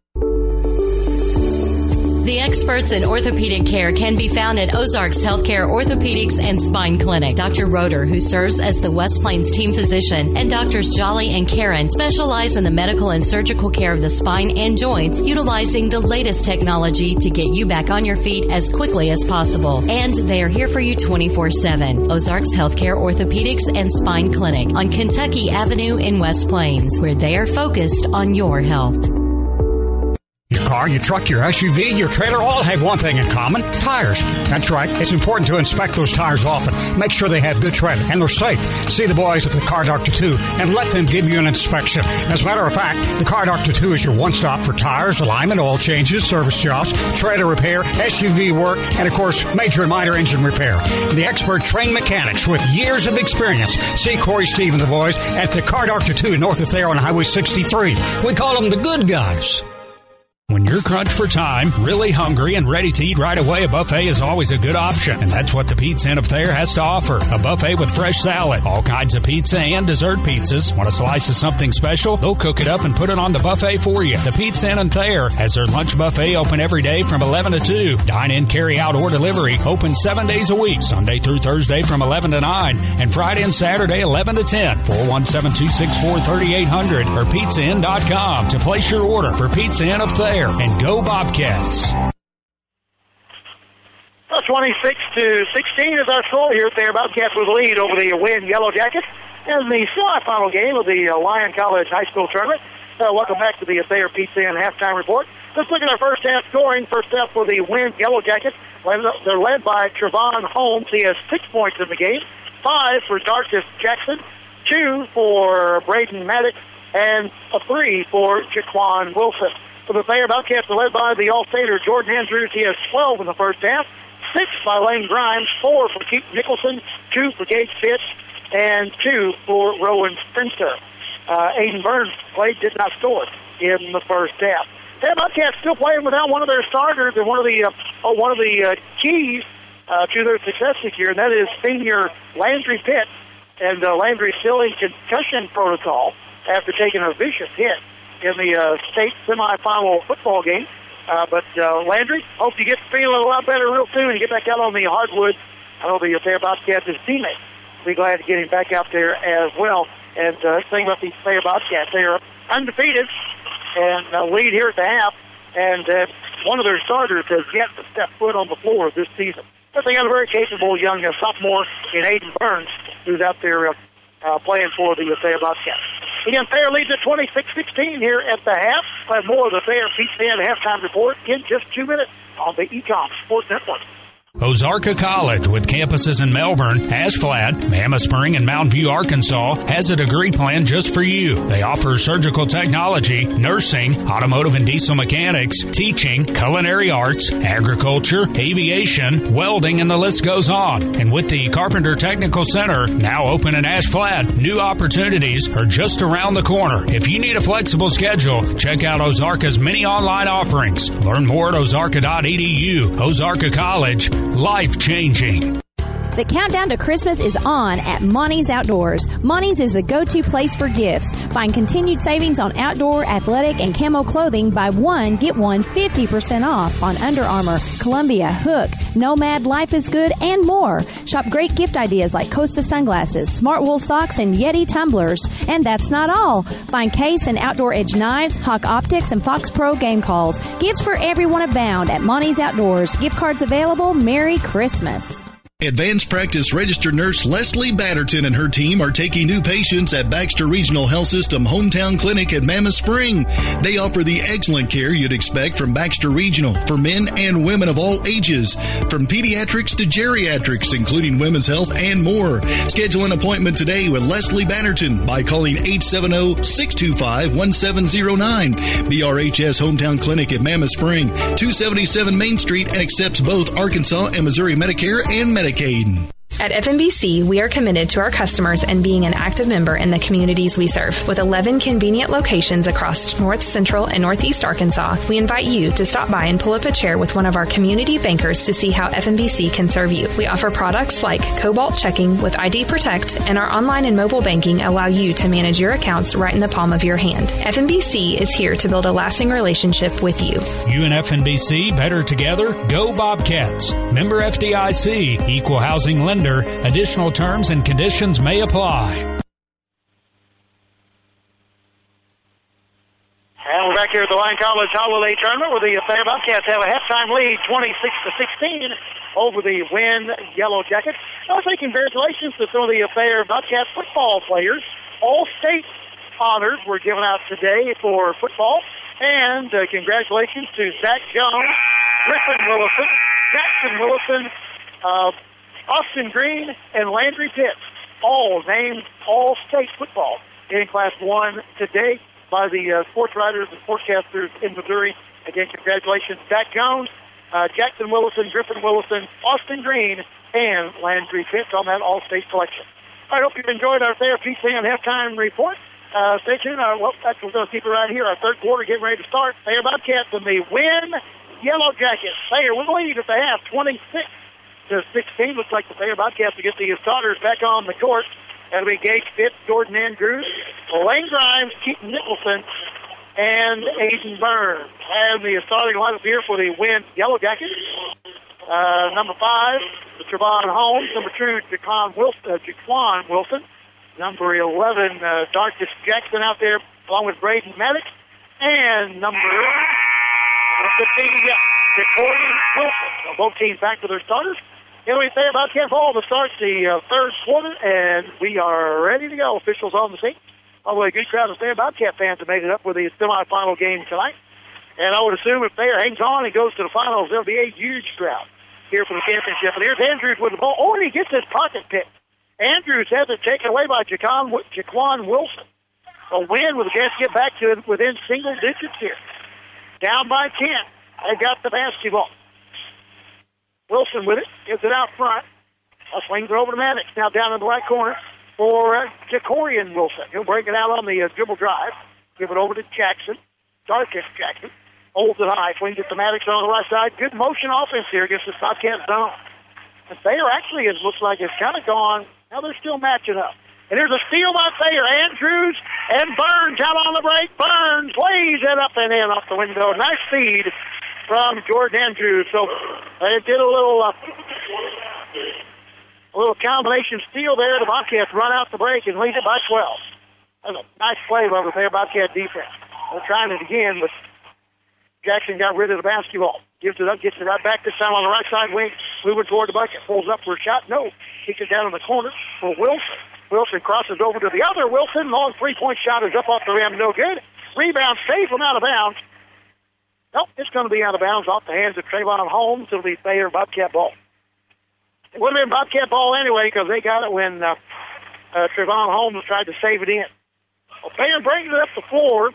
[SPEAKER 14] The experts in orthopedic care can be found at Ozarks Healthcare Orthopedics and Spine Clinic. Dr. Roeder, who serves as the West Plains team physician, and Drs. Jolly and Karen specialize in the medical and surgical care of the spine and joints, utilizing the latest technology to get you back on your feet as quickly as possible. And they are here for you 24/7. Ozarks Healthcare Orthopedics and Spine Clinic on Kentucky Avenue in West Plains, where they are focused on your health.
[SPEAKER 18] Your car, your truck, your SUV, your trailer all have one thing in common: tires. That's right. It's important to inspect those tires often. Make sure they have good tread and they're safe. See the boys at the Car Doctor 2 and let them give you an inspection. As a matter of fact, the Car Doctor 2 is your one-stop for tires, alignment, oil changes, service jobs, trailer repair, SUV work, and of course, major and minor engine repair. The expert trained mechanics with years of experience. See Corey, Steve, and the boys at the Car Doctor 2 north of there on Highway 63. We call them the good guys.
[SPEAKER 6] When you're crunched for time, really hungry, and ready to eat right away, a buffet is always a good option. And that's what the Pizza Inn of Thayer has to offer. A buffet with fresh salad, all kinds of pizza and dessert pizzas. Want a slice of something special? They'll cook it up and put it on the buffet for you. The Pizza Inn of Thayer has their lunch buffet open every day from 11 to 2. Dine-in, carry-out, or delivery open 7 days a week, Sunday through Thursday from 11 to 9, and Friday and Saturday 11 to 10. 417-264-3800 or pizzainn.com to place your order for Pizza Inn of Thayer. And go Bobcats.
[SPEAKER 1] 26-16 is our score here at Thayer Bobcats with the lead over the Wynn Yellow Jackets in the semifinal game of the Lyon College High School Tournament. Welcome back to the Thayer Pizza Inn halftime report. Let's look at our first half scoring. First half for the Wynn Yellow Jackets. They're led by Trevon Holmes. He has 6 points in the game. 5 for Darkus Jackson. 2 for Braden Maddox. And a 3 for Jaquan Wilson. For the Thayer Bobcats, are led by the All-Stater Jordan Andrews. He has 12 in the first half. 6 by Lane Grimes. 4 for Keith Nicholson. 2 for Gage Fitch. And 2 for Rowan Spencer. Aiden Burns did not score in the first half. Thayer Bobcats still playing without one of their starters and one of the keys to their success this year, and that is senior Landry Pitt. And Landry still in concussion protocol after taking a vicious hit in the state semifinal football game. But Landry, hope you get feeling a lot better real soon and get back out on the hardwood. I know the Thayer Bobcats, his teammates, will be glad to get him back out there as well. And the thing about these Thayer Bobcats, they are undefeated and lead here at the half. And one of their starters has yet to step foot on the floor this season. But they got a very capable young sophomore in Aiden Burns, who's out there playing for the Thayer Bobcats. Again, Thayer leads at 26-16 here at the half. We'll have more of the Thayer Pizza Inn halftime report in just 2 minutes on the Ecom Sports Network.
[SPEAKER 6] Ozarka College, with campuses in Melbourne, Ashflat, Mammoth Spring, and Mountain View, Arkansas, has a degree plan just for you. They offer surgical technology, nursing, automotive and diesel mechanics, teaching, culinary arts, agriculture, aviation, welding, and the list goes on. And with the Carpenter Technical Center now open in Ashflat, new opportunities are just around the corner. If you need a flexible schedule, check out Ozarka's many online offerings. Learn more at ozarka.edu. Ozarka College, life-changing.
[SPEAKER 2] The countdown to Christmas is on at Monty's Outdoors. Monty's is the go-to place for gifts. Find continued savings on outdoor, athletic, and camo clothing. Buy one, get one 50% off on Under Armour, Columbia, Hook, Nomad, Life is Good, and more. Shop great gift ideas like Costa sunglasses, Smart Wool socks, and Yeti tumblers. And that's not all. Find case and outdoor edge knives, Hawk Optics, and Fox Pro game calls. Gifts for everyone abound at Monty's Outdoors. Gift cards available. Merry Christmas.
[SPEAKER 3] Advanced practice registered nurse Leslie Batterton and her team are taking new patients at Baxter Regional Health System Hometown Clinic at Mammoth Spring. They offer the excellent care you'd expect from Baxter Regional for men and women of all ages, from pediatrics to geriatrics, including women's health and more. Schedule an appointment today with Leslie Batterton by calling 870-625-1709. BRHS Hometown Clinic at Mammoth Spring, 277 Main Street, and accepts both Arkansas and Missouri Medicare and Medicaid.
[SPEAKER 5] At FNBC, we are committed to our customers and being an active member in the communities we serve. With 11 convenient locations across North, Central, and Northeast Arkansas, we invite you to stop by and pull up a chair with one of our community bankers to see how FNBC can serve you. We offer products like Cobalt Checking with ID Protect, and our online and mobile banking allow you to manage your accounts right in the palm of your hand. FNBC is here to build a lasting relationship with you.
[SPEAKER 6] You and FNBC, better together. Go Bobcats. Member FDIC, equal housing lender. Additional terms and conditions may apply.
[SPEAKER 1] And we're back here at the Lyon College Holiday Tournament where the Thayer Bobcats have a halftime lead, 26-16, over the Wynn Yellow Jackets. I want to say congratulations to some of the Thayer Bobcats football players. All state honors were given out today for football. And congratulations to Zach Jones, Griffin Willison, Jackson Willison, Austin Green, and Landry Pitts, all named All-State football in Class 1 today by the sports writers and sportscasters in Missouri. Again, congratulations, Zach Jones, Jackson Willison, Griffin Willison, Austin Green, and Landry Pitts on that All-State selection. All right, hope you've enjoyed our Thayer Pizza and halftime report. Stay tuned. We're going to keep it right here. Our third quarter getting ready to start. Thayer Bobcats and the win. Yellow Jackets. Thayer will lead at the half, 26-16. Looks like the Thayer Bobcats will get the starters back on the court. That'll be Gage Pitts, Jordan Andrews, Lane Grimes, Keaton Nicholson, and Aiden Burns. And the starting lineup here for the win Yellow Jackets. Number 5, Trevon Holmes. Number 2, Jaquan Wilson. Number 11, Darkus Jackson out there, along with Braden Maddox. And number 15, Victoria Wilson. So both teams back to their starters. Anyway, Thayer Bobcat ball to start the third quarter, and we are ready to go. Officials on the scene. Probably a good crowd of Thayer Bobcat fans have made it up for the semifinal game tonight. And I would assume if Thayer hangs on and goes to the finals, there'll be a huge crowd here for the championship. And here's Andrews with the ball. Oh, and he gets his pocket picked. Andrews has it taken away by Jaquan Wilson. A win with a chance to get back to it within single digits here. Down by 10. They got the basketball. Wilson with it. Gives it out front. Swings it over to Maddox. Now down in the right corner for Jacorian Wilson. He'll break it out on the dribble drive. Give it over to Jackson. Darkus Jackson. Holds it high. Swings it to Maddox on the right side. Good motion offense here against the Bobcat zone. And Thayer actually, it looks like it's kind of gone. Now they're still matching up. And there's a steal by Thayer. Andrews and Burns out on the break. Burns lays it up and in off the window. Nice feed from Jordan Andrews. So they did a little combination steal there. The Bobcats run out the break and lead it by 12. That's a nice play by the Thayer Bobcat defense. They're trying it again, but Jackson got rid of the basketball. Gives it up, gets it right back this time on the right side wing. Moving toward the bucket. Pulls up for a shot. No. Kicks it down in the corner for Wilson. Wilson crosses over to the other Wilson. Long three-point shot is up off the rim. No good. Rebound safe from out of bounds. Nope, it's going to be out of bounds off the hands of Trevon Holmes. It'll be Thayer Bobcat ball. It would have been Bobcat ball anyway because they got it when Trevon Holmes tried to save it in. Well, Thayer brings it up the floor.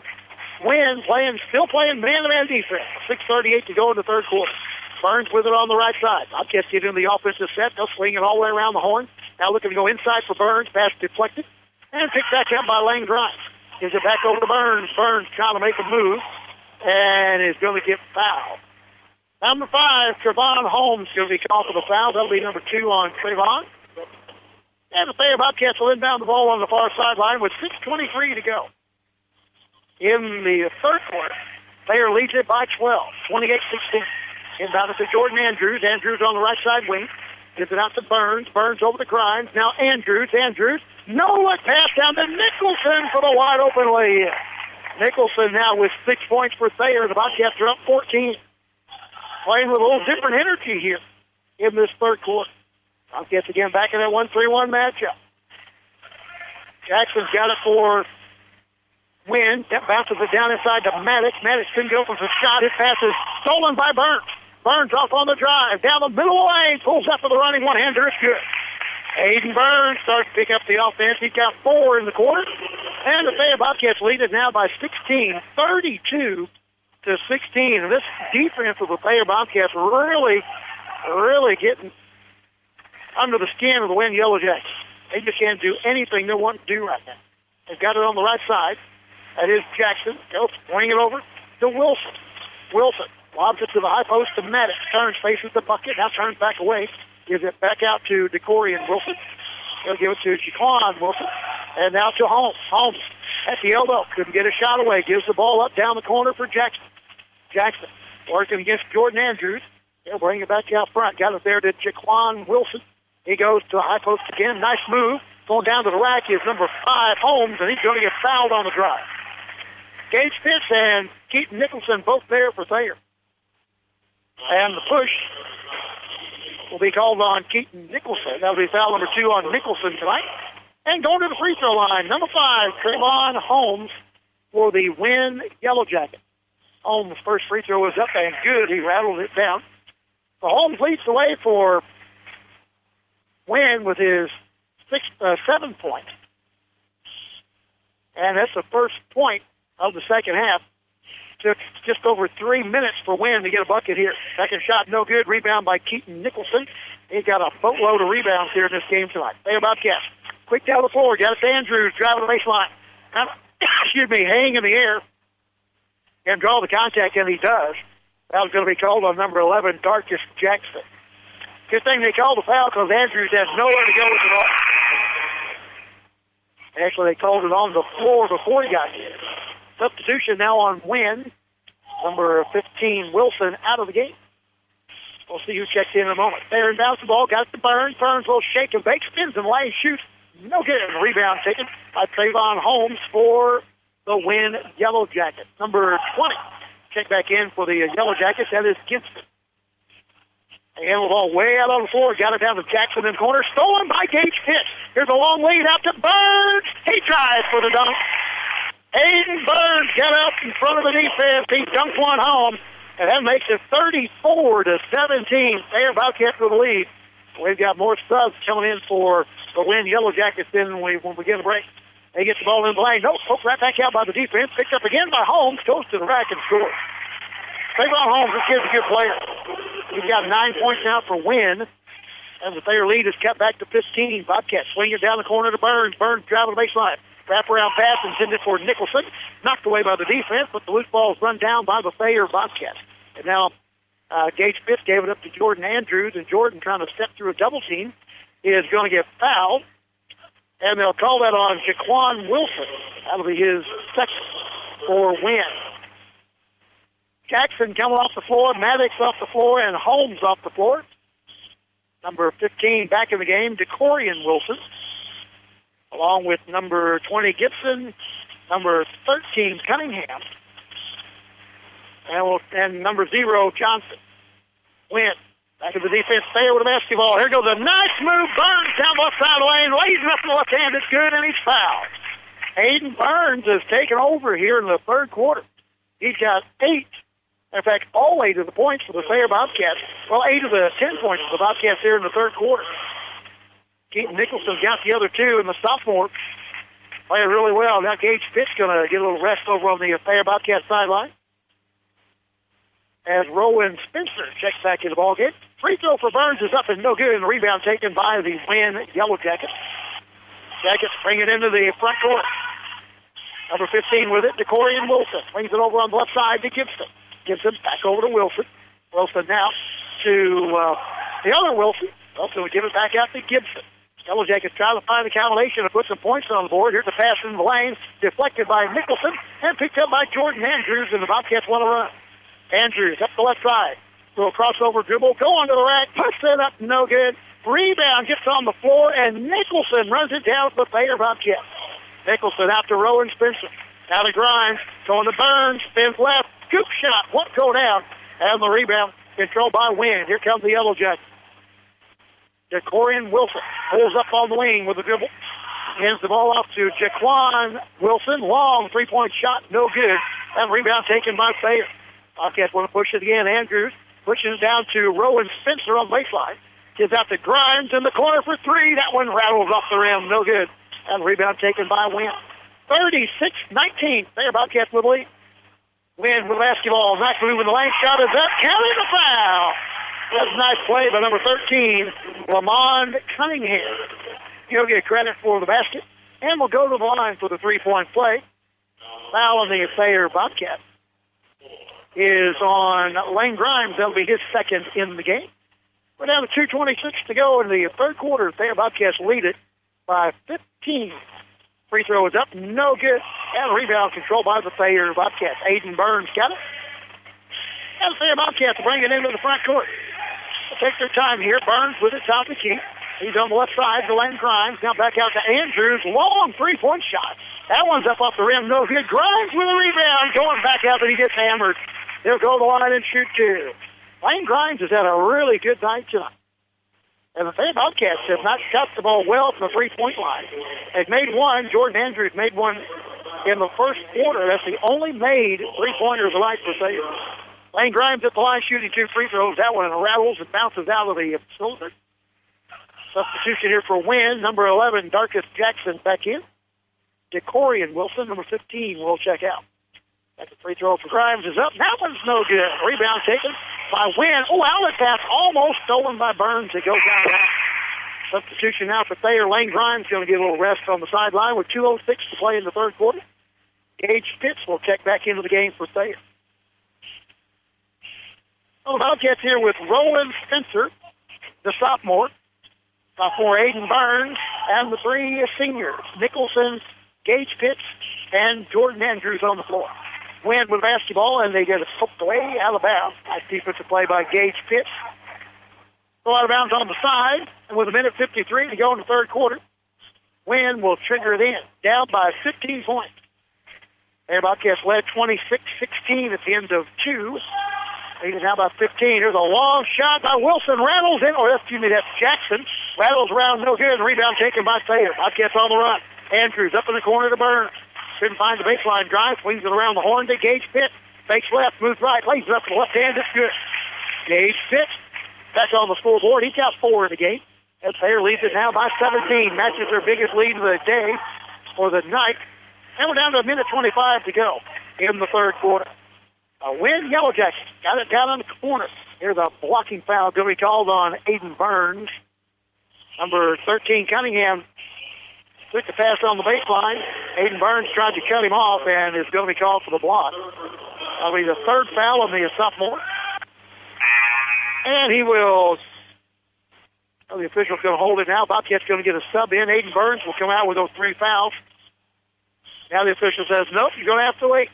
[SPEAKER 1] Still playing man-to-man defense. 6:38 to go in the third quarter. Burns with it on the right side. Bobcats get into the offensive set. They'll swing it all the way around the horn. Now looking to go inside for Burns. Pass deflected. And picked back up by Lane Grimes. Gives it back over to Burns. Burns trying to make a move. And is going to get fouled. Number 5, Trevon Holmes, going to be called for the foul. That'll be number 2 on Trevon. And the Thayer Bobcats will inbound the ball on the far sideline with 6:23 to go. In the third quarter, Thayer leads it by 12, 28-16. Inbound it to Jordan Andrews. Andrews on the right side wing. Gives it out to Burns. Burns over to Grimes. Now Andrews. No-look pass down to Nicholson for the wide-open lay-in. Nicholson now with 6 points for Thayer. The Bobcats are up 14. Playing with a little different energy here in this third quarter. Bobcats again back in that 1-3-1 matchup. Jackson's got it for Wynn. That bounces it down inside to Maddox. Maddox couldn't go for the shot. His pass is stolen by Burns. Burns off on the drive. Down the middle of the lane. Pulls up for the running one-hander. It's good. Aiden Burns starts to pick up the offense. He's got 4 in the quarter. And the Thayer Bobcats lead it now by 16, 32-16. And this defense of the Thayer Bobcats really getting under the skin of the Wynn Yellow Jackets. They just can't do anything they want to do right now. They've got it on the right side. That is Jackson. Goes swing it over to Wilson. Wilson lobs it to the high post to Maddox. Turns, faces the bucket. Now turns back away. Gives it back out to Decorian Wilson. He'll give it to Jaquan Wilson. And now to Holmes. Holmes at the elbow. Couldn't get a shot away. Gives the ball up down the corner for Jackson. Jackson working against Jordan Andrews. He'll bring it back out front. Got it there to Jaquan Wilson. He goes to the high post again. Nice move. Going down to the rack is number 5, Holmes, and he's going to get fouled on the drive. Gage Pitts and Keaton Nicholson both there for Thayer. And the push will be called on Keaton Nicholson. That'll be foul number 2 on Nicholson tonight. And going to the free throw line, number 5, Trevon Holmes for the Wynn Yellow Jacket. Holmes' first free throw was up and good. He rattled it down. So Holmes leads the way for Wynn with his 7 points. And that's the first point of the second half. Took just over 3 minutes for Wynn to get a bucket here. Second shot, no good. Rebound by Keaton Nicholson. He got a boatload of rebounds here in this game tonight. Thayer Bobcats. Quick down the floor. Got it to Andrews. Driving the baseline. Hang in the air. And draw the contact, and he does. That was going to be called on number 11, Darkus Jackson. Good thing they called the foul because Andrews has nowhere to go with the ball. Actually, they called it on the floor before he got here. Substitution now on Wynn. Number 15, Wilson, out of the game. We'll see who checks in a moment. There in bounce the ball, got it to Burns. Burns will shake and bake, spins and lane, shoots. No good. Rebound taken by Trayvon Holmes for the Wynn Yellow Jackets. Number 20. Check back in for the Yellow Jackets. That is Gibson. They handle the ball way out on the floor. Got it down to Jackson in the corner. Stolen by Gage Pitts. Here's a long lead out to Burns. He tries for the dunk. Aiden Burns got up in front of the defense. He dunked one home. And that makes it 34-17. Thayer Bobcats with the lead. We've got more subs coming in for the Wynn Yellow Jackets when we get a break. They get the ball in the lane. No, poked right back out by the defense. Picked up again by Holmes. Goes to the rack and scores. Trayvon Holmes, this kid's a good player. He's got 9 points now for Wynn. And the Thayer lead is cut back to 15. Bobcats swing it down the corner to Burns. Burns driving the baseline. Wrap-around pass intended for Nicholson. Knocked away by the defense, but the loose ball is run down by the Thayer Bobcats. And now Gage Pitts gave it up to Jordan Andrews, and Jordan, trying to step through a double team, is going to get fouled. And they'll call that on Jaquan Wilson. That'll be his second for Wynn. Jackson coming off the floor, Maddox off the floor, and Holmes off the floor. Number 15 back in the game, DeCorian Wilson, along with number 20 Gibson, number 13 Cunningham, and number 0 Johnson. Wynn. Back to the defense, Thayer with the basketball. Here goes a nice move. Burns down left side lane. Lays it up in the left hand. It's good, and he's fouled. Aiden Burns has taken over here in the third quarter. He's got 8. In fact, all 8 of the points for the Thayer Bobcats. Well, 8 of the 10 points for the Bobcats here in the third quarter. Keaton Nicholson got the other 2, and the sophomore playing really well. Now Gage Pitts going to get a little rest over on the Thayer Bobcat sideline. As Rowan Spencer checks back in the ballgame. Free throw for Burns is up and no good, and the rebound taken by the Wynn Yellow Jackets. Jackets bring it into the front court. Number 15 with it, DeCorian Wilson. Brings it over on the left side to Gibson. Gibson back over to Wilson. Wilson now to the other Wilson. Also give it back out to Gibson. Yellow Jackets trying to find a combination to put some points on the board. Here's a pass in the lane, deflected by Nicholson, and picked up by Jordan Andrews, and the Bobcats want to run. Andrews up the left side. Little crossover dribble. Go onto the rack. Push it up. No good. Rebound gets on the floor, and Nicholson runs it down for the Thayer Bobcats. Nicholson out to Rowan Spencer. Out of Grimes. Going to Burns. Spins left. Scoop shot. Won't go down. And the rebound controlled by Wynn. Here comes the Yellow Jackets. DeCorian Wilson pulls up on the wing with the dribble. Hands the ball off to Jaquan Wilson. Long three-point shot. No good. And rebound taken by Thayer. Bobcats want to push it again. Andrews pushes it down to Rowan Spencer on the baseline. Gives out to Grimes in the corner for 3. That one rattles off the rim. No good. And rebound taken by Wynn. 36-19. Thayer Bobcats with the lead. Wynn with the basketball. Nice move in the lane. Shot is up. Counting the foul. That's a nice play by number 13, Lamond Cunningham. He'll get credit for the basket. And we'll go to the line for the three-point play. Foul on the Thayer Bobcats is on Lane Grimes. That'll be his second in the game. We're down to 2:26 to go in the third quarter. Thayer Bobcats lead it by 15. Free throw is up, no good. And rebound controlled by the Thayer Bobcats. Aiden Burns got it. And the Thayer Bobcats bring it into the front court. They'll take their time here. Burns with it, top of the key. He's on the left side to Lane Grimes. Now back out to Andrews. Long three-point shot. That one's up off the rim. No good. Grimes with a rebound. Going back out, but he gets hammered. He'll go to the line and shoot 2. Lane Grimes has had a really good night tonight. And the Thayer Bobcats have not shot the ball well from the three-point line. They've made one. Jordan Andrews made one in the first quarter. That's the only made three-pointer of the night for Thayer. Lane Grimes at the line shooting 2 free throws. That one rattles and bounces out of the cylinder. Substitution here for Wynn. Number 11, Darkus Jackson back in. DeCorian Wilson, number 15, will check out. That's a free throw for Grimes is up. That one's no good. Rebound taken by Wynn. Oh, outlet pass almost stolen by Burns. It goes down and out. Substitution now for Thayer. Lane Grimes going to get a little rest on the sideline with 2:06 to play in the third quarter. Gage Pitts will check back into the game for Thayer. Well, the Bobcats here with Roland Spencer, the sophomore Aiden Burns, and the 3 seniors, Nicholson, Gage Pitts, and Jordan Andrews on the floor. Wynn with basketball, and they get it poked away out of bounds. Nice defensive play by Gage Pitts. Go out of bounds on the side, and with 1:53 to go in the third quarter, Wynn will trigger it in, down by 15 points. And Bobcats led 26-16 at the end of 2. Leading now by 15. Here's a long shot by Wilson. Rattles in, that's Jackson. Rattles around, no good. Rebound taken by Thayer. Bobcats on the run. Andrews up in the corner to Burns. Couldn't find the baseline drive. Swings it around the horn to Gage Pitt. Fakes left, moves right, lays it up to the left hand. It's good. Gage Pitt back on the scoreboard. He's got 4 in the game. And Thayer leads it now by 17. Matches their biggest lead of the day or the night. And we're down to 1:25 to go in the third quarter. A Wynn Yellow Jackets got it down on the corner. Here's a blocking foul going to be called on Aiden Burns. Number 13, Cunningham, took the pass on the baseline. Aiden Burns tried to cut him off and is going to be called for the block. That'll be the third foul on the sophomore. And he will... Well, the official's going to hold it now. Bobcat's going to get a sub in. Aiden Burns will come out with those 3 fouls. Now the official says, nope, you're going to have to wait.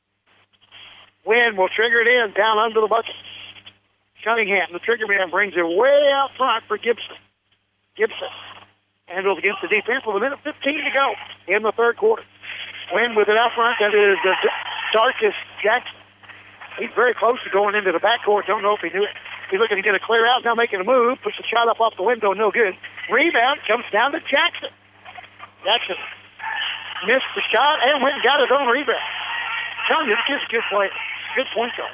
[SPEAKER 1] Wynn will trigger it in, down under the bucket. Cunningham, the trigger man, brings it way out front for Gibson. Gibson handles against the defense with 1:15 to go in the third quarter. Wynn with it out front. That is Darkus Jackson. He's very close to going into the backcourt. Don't know if he knew it. He's looking to get a clear out, now making a move. Puts the shot up off the window, no good. Rebound comes down to Jackson. Jackson missed the shot and went and got his own rebound. Telling you, this is a good play. Good point, though.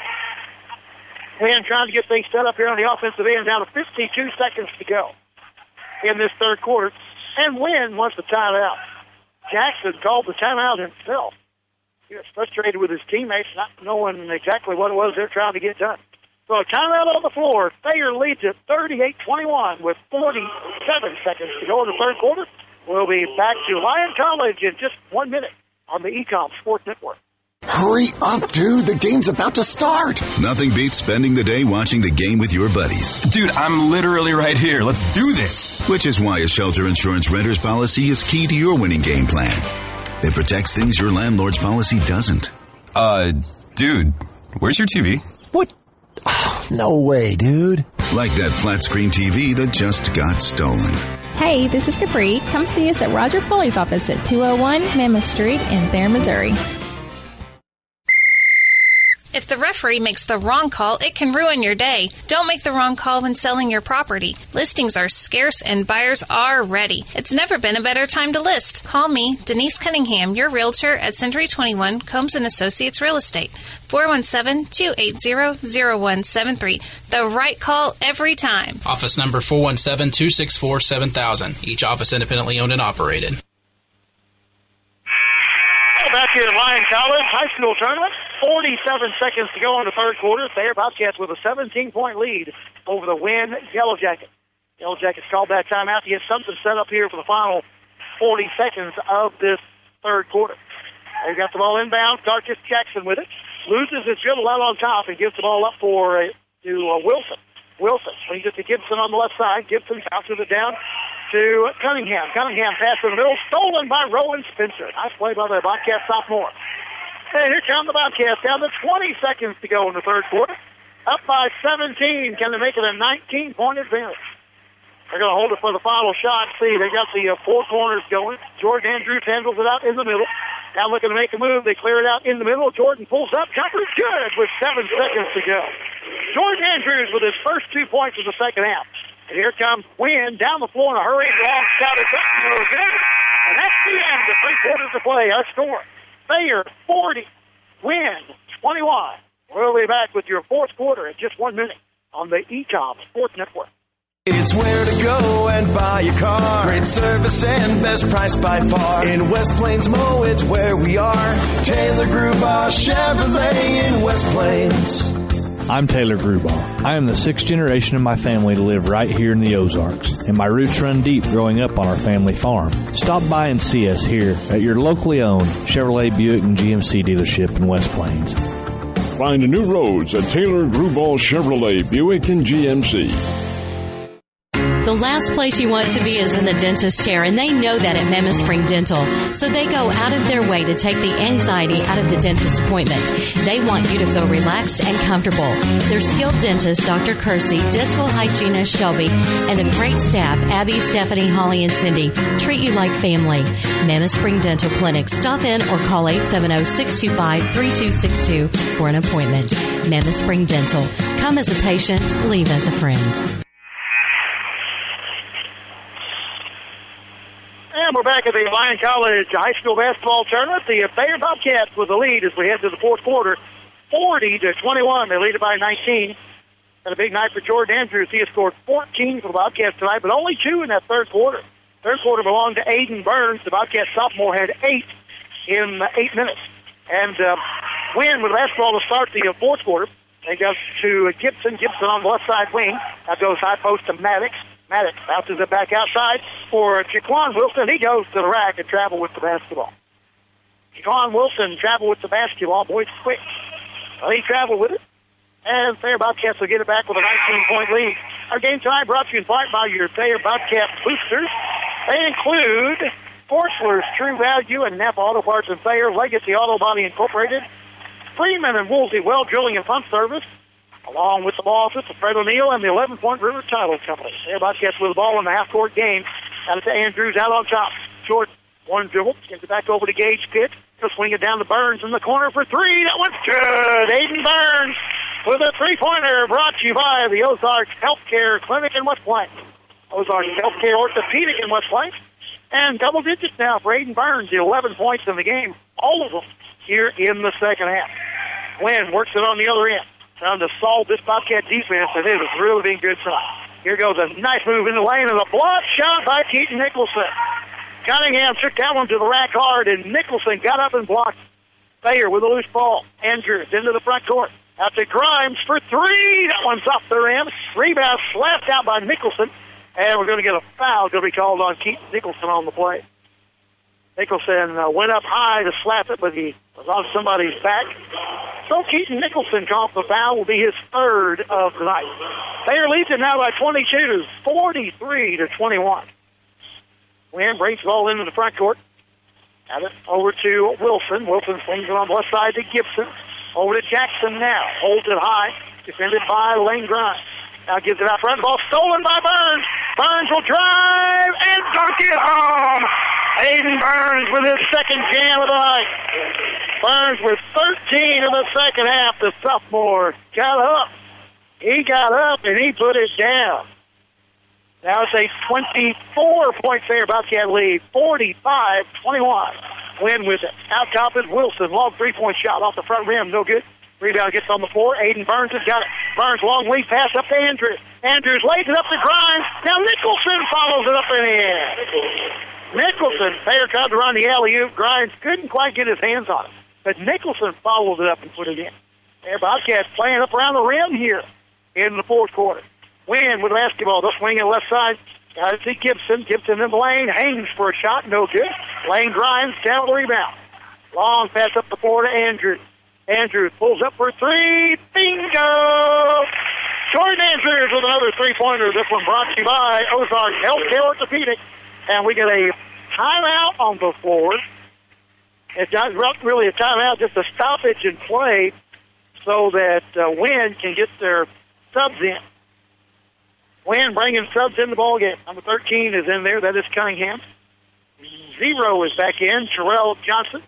[SPEAKER 1] Wynn trying to get things set up here on the offensive end. Down to 52 seconds to go in this third quarter. And Wynn wants the timeout. Jackson called the timeout himself. He was frustrated with his teammates, not knowing exactly what it was they're trying to get done. So a timeout on the floor. Thayer leads at 38-21 with 47 seconds to go in the third quarter. We'll be back to Lyon College in just 1 minute on the Ecom Sports Network.
[SPEAKER 7] Hurry up, dude. The game's about to start.
[SPEAKER 8] Nothing beats spending the day watching the game with your buddies.
[SPEAKER 9] Dude, I'm literally right here. Let's do this.
[SPEAKER 8] Which is why a Shelter Insurance renter's policy is key to your winning game plan. It protects things your landlord's policy doesn't.
[SPEAKER 9] Dude, where's your TV?
[SPEAKER 7] What? Oh, no way, dude.
[SPEAKER 8] Like that flat screen TV that just got stolen.
[SPEAKER 2] Hey, this is Capri. Come see us at Roger Foley's office at 201 Mammoth Street in Thayer, Missouri.
[SPEAKER 20] If the referee makes the wrong call, it can ruin your day. Don't make the wrong call when selling your property. Listings are scarce and buyers are ready. It's never been a better time to list. Call me, Denise Cunningham, your realtor at Century 21 Combs & Associates Real Estate. 417-280-0173. The right call every time.
[SPEAKER 21] Office number 417-264-7000. Each office independently owned and operated.
[SPEAKER 1] Back here at Lyon College High School Tournament. 47 seconds to go in the third quarter. Thayer Bobcats with a 17-point lead over the Wynn Yellow Jackets. Yellow Jackets called that timeout to get something set up here for the final 40 seconds of this third quarter. They've got the ball inbound. Darkus Jackson with it. Loses his dribble out on top and gives the ball up to Wilson. Wilson brings it to Gibson on the left side. Gibson bounces it down to Cunningham. Cunningham pass in the middle, stolen by Rowan Spencer. Nice play by the Bobcat sophomore. And here come the Bobcats down to 20 seconds to go in the third quarter. Up by 17. Can they make it a 19-point advantage? They're going to hold it for the final shot. See, they got the 4 corners going. Jordan Andrews handles it out in the middle. Now looking to make a move. They clear it out in the middle. Jordan pulls up. Jumper's good with 7 seconds to go. Jordan Andrews with his first 2 points of the second half. And here comes Wynn down the floor in a hurry. Long shot is up. No good. And that's the end of 3 quarters of play. Our score, Thayer 40, Wynn 21. We'll be back with your fourth quarter in just 1 minute on the ECOM Sports Network.
[SPEAKER 13] It's where to go and buy your car. Great service and best price by far. In West Plains Mo, it's where we are. Taylor Grubauer Chevrolet in West Plains.
[SPEAKER 11] I'm Taylor Grubauer. I am the 6th generation of my family to live right here in the Ozarks, and my roots run deep growing up on our family farm. Stop by and see us here at your locally owned Chevrolet Buick and GMC dealership in West Plains.
[SPEAKER 12] Find new roads at Taylor Grubauer Chevrolet Buick and GMC.
[SPEAKER 14] The last place you want to be is in the dentist chair, and they know that at Mammoth Spring Dental. So they go out of their way to take the anxiety out of the dentist appointment. They want you to feel relaxed and comfortable. Their skilled dentist, Dr. Kersey, dental hygienist Shelby, and the great staff, Abby, Stephanie, Holly, and Cindy, treat you like family. Mammoth Spring Dental Clinic. Stop in or call 870-625-3262 for an appointment. Mammoth Spring Dental. Come as a patient, leave as a friend.
[SPEAKER 1] And we're back at the Lyon College High School Basketball Tournament. The Thayer Bobcats with the lead as we head to the fourth quarter, 40-21. They lead it by 19. And a big night for Jordan Andrews. He has scored 14 for the Bobcats tonight, but only 2 in that third quarter. Third quarter belonged to Aiden Burns. The Bobcat sophomore had 8 in 8 minutes. And Wynn with basketball to start the fourth quarter. They go to Gibson. Gibson on the left side wing. That goes high post to Maddox. Maddox bounces it back outside for Jaquan Wilson. He goes to the rack and travel with the basketball. Jaquan Wilson travel with the basketball. Boy, it's quick. Well, he traveled with it. And Thayer Bobcats will get it back with a 19-point lead. Our game tonight brought to you in part by your Thayer Bobcat boosters. They include Forschler's True Value and Napa Auto Parts and Thayer, Legacy Auto Body Incorporated, Freeman and Woolsey Well Drilling and Pump Service, along with the ball office of Fred O'Neill and the 11-Point River Title Company. Thayer Bobcats with the ball in the half-court game. Out to Andrews, out on top. Jordan, one dribble, gets it back over to Gage Pitt. He'll swing it down to Burns in the corner for 3. That one's good. Aiden Burns with a three-pointer, brought to you by the Ozarks Healthcare Clinic in West Plains. Ozarks Healthcare Orthopedic in West Plains. And double digits now for Aiden Burns, the 11 points in the game. All of them here in the second half. Wynn works it on the other end. Trying to solve this Bobcat defense, and it has really been good tonight. Here goes a nice move in the lane, and a block shot by Keaton Nicholson. Cunningham took that one to the rack hard, and Nicholson got up and blocked. Thayer with a loose ball. Andrews into the front court. Out to Grimes for 3. That one's off the rim. Rebound slapped out by Nicholson, and we're going to get a foul going to be called on Keaton Nicholson on the play. Nicholson went up high to slap it, but he was on somebody's back. So Keaton Nicholson called the foul, will be his third of the night. Thayer leads it now by 22, 43-21. Wynn brings the ball into the front court. Have it over to Wilson. Wilson swings it on the left side to Gibson. Over to Jackson now. Holds it high. Defended by Lane Grimes. Now gives it out front. Ball stolen by Burns. Burns will drive and dunk it home. Aiden Burns with his second jam of the night. Burns with 13 in the second half. The sophomore got up. He got up and he put it down. Now it's a 24-point Thayer Bobcat lead, 45-21. Wynn with it. Out top is Wilson. Long three-point shot off the front rim. No good. Rebound gets on the floor. Aiden Burns has got it. Burns long lead pass up to Andrews. Andrews lays it up to Grimes. Now Nicholson follows it up in the air. Nicholson, Thayer tried to run the alley-oop. Grimes couldn't quite get his hands on it. But Nicholson followed it up and put it in. Thayer Bobcats playing up around the rim here in the fourth quarter. Wynn with the basketball. They'll swing it left side. Got to see Gibson. Gibson in the lane. Hangs for a shot. No good. Lane Grimes down the rebound. Long pass up the floor to Andrews. Andrews pulls up for 3. Bingo! Jordan Andrews with another three-pointer. This one brought to you by Ozarks Healthcare Orthopedic. And we get a timeout on the floor. It's not really a timeout, just a stoppage in play so that Wynn can get their subs in. Wynn bringing subs in the ballgame. Number 13 is in there. That is Cunningham. 0 is back in. Terrell Johnson.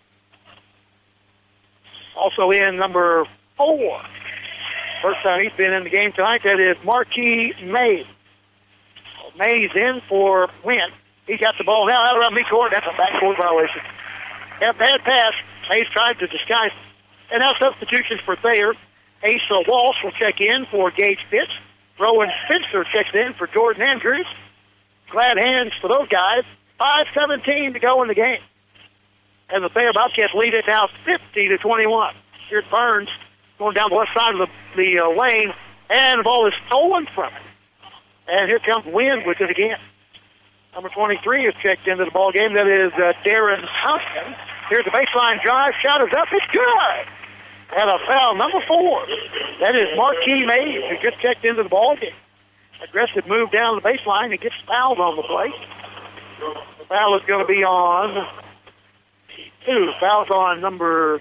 [SPEAKER 1] Also in number 4. First time he's been in the game tonight. That is Marquis Mays. Mays in for Wynn. He got the ball now out around midcourt. That's a backcourt violation. A bad pass. Hayes tried to disguise. And now substitutions for Thayer. Asa Walsh will check in for Gage Pitts. Rowan Spencer checks in for Jordan Andrews. Glad hands for those guys. 5:17 to go in the game. And the Thayer Bobcats lead it now 50-21. Here's Burns going down the left side of the lane. And the ball is stolen from him. And here comes Wynn with it again. Number 23 is checked into the ball game. That is Darren Thompson. Here's the baseline drive. Shot is up. It's good. And a foul, number 4. That is Marquis Mays, who just checked into the ball game. Aggressive move down the baseline and gets fouled on the play. The foul is going to be on 2. Foul's on number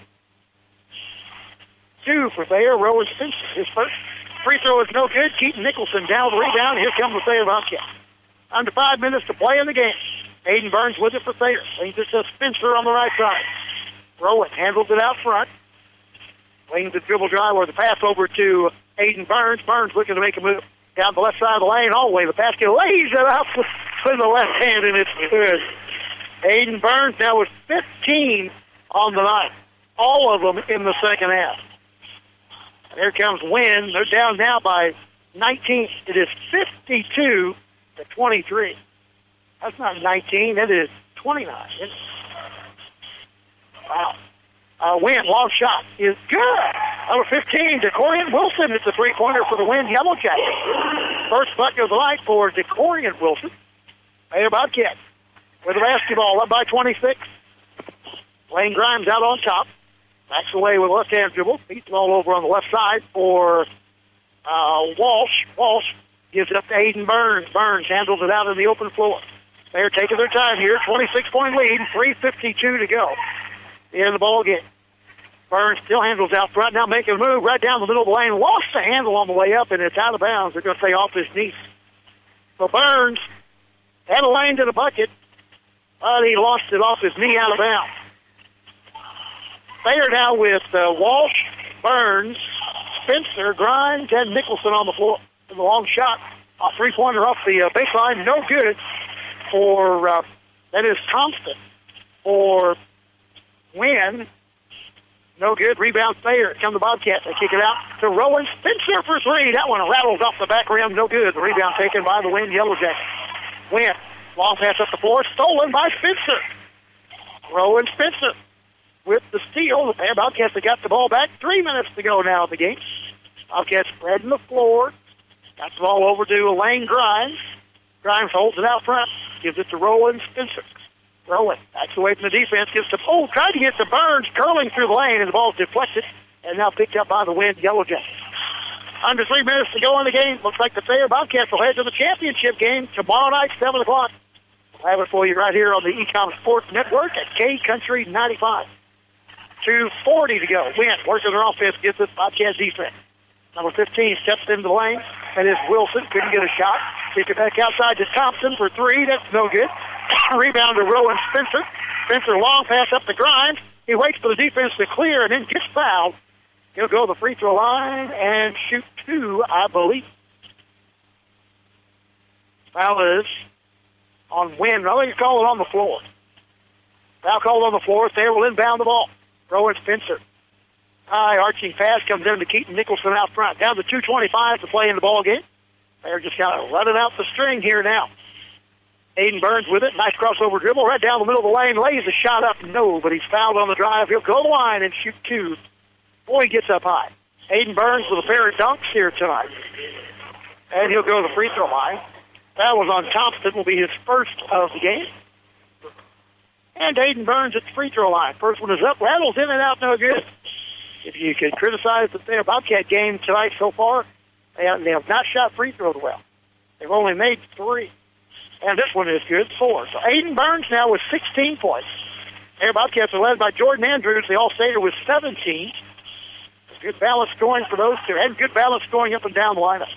[SPEAKER 1] 2 for Thayer. Rowan Spencer, his first. Free throw is no good. Keaton Nicholson down the rebound. Here comes the Thayer Bobcats. Under 5 minutes to play in the game. Aiden Burns with it for Thayer. Leans it to Spencer on the right side. Rowan handles it out front. Leans the dribble drive or the pass over to Aiden Burns. Burns looking to make a move down the left side of the lane. All the way to the basket. Lays it out with the left hand, and it's good. Aiden Burns now with 15 on the night. All of them in the second half. And here comes Wynn. They're down now by 19. It is 52-23. That's not 19. It is 29. Wow. Wynn, long shot is good. Number 15, DeCorian Wilson. It's a three-pointer for the Wynn Yellow Jackets. First bucket of the night for DeCorian Wilson. Thayer Bobcats with the basketball up by 26. Lane Grimes out on top. Backs away with a left-hand dribble. Beats the ball over on the left side for Walsh. Walsh gives it up to Aiden Burns. Burns handles it out in the open floor. They're taking their time here. 26-point lead. 3:52 to go in the ball game. Burns still handles out front. Now making a move right down the middle of the lane. Lost the handle on the way up, and it's out of bounds. They're going to say off his knee. So Burns had a lane to the bucket, but he lost it off his knee out of bounds. Thayer now with Walsh, Burns, Spencer, Grimes, and Nicholson on the floor. And the long shot, a three-pointer off the baseline, no good for, that is Thompson. For Wynn, no good. Rebound Thayer. Come the Bobcats. They kick it out to Rowan Spencer for 3. That one rattles off the back rim, no good. The rebound taken by the Wynn Yellow Jackets. Wynn, long pass up the floor, stolen by Spencer. Rowan Spencer with the steal. The Bobcats have got the ball back. 3 minutes to go now in the game. Bobcats spreading the floor. Got the ball over to Lane Grimes. Grimes holds it out front. Gives it to Rowan Spencer. Rowan backs away from the defense. Tried to get to Burns, curling through the lane, and the ball's deflected, and now picked up by the Wynn Yellow Jackets. Under 3 minutes to go in the game. Looks like the Thayer Bobcats will head to the championship game tomorrow night, 7 o'clock. We'll have it for you right here on the Ecom Sports Network at K-Country 95. 2:40 to go. Wynn working their offense, gets this Bobcats defense. Number 15 steps into the lane. That is Wilson. Couldn't get a shot. Kick it back outside to Thompson for 3. That's no good. Rebound to Rowan Spencer. Spencer long pass up to Grimes. He waits for the defense to clear and then gets fouled. He'll go to the free throw line and shoot 2, I believe. Foul is on Wynn. I think you call it on the floor. Foul called on the floor. Thayer will inbound the ball. Rowan Spencer. High arching pass comes in to Keaton Nicholson out front. Down to 2:25 to play in the ball game. They're just kind of running out the string here now. Aiden Burns with it. Nice crossover dribble right down the middle of the lane. Lays a shot up. No, but he's fouled on the drive. He'll go to the line and shoot 2. Boy, he gets up high. Aiden Burns with a pair of dunks here tonight. And he'll go to the free throw line. That was on Thompson. Will be his first of the game. And Aiden Burns at the free throw line. First one is up. Rattles in and out. No good. If you could criticize the Thayer Bobcat game tonight so far, they have not shot free throws well. They've only made 3. And this one is good, 4. So Aiden Burns now with 16 points. Thayer Bobcats are led by Jordan Andrews. The All-Stater with 17. Good balance scoring for those two. And good balance scoring up and down the lineup.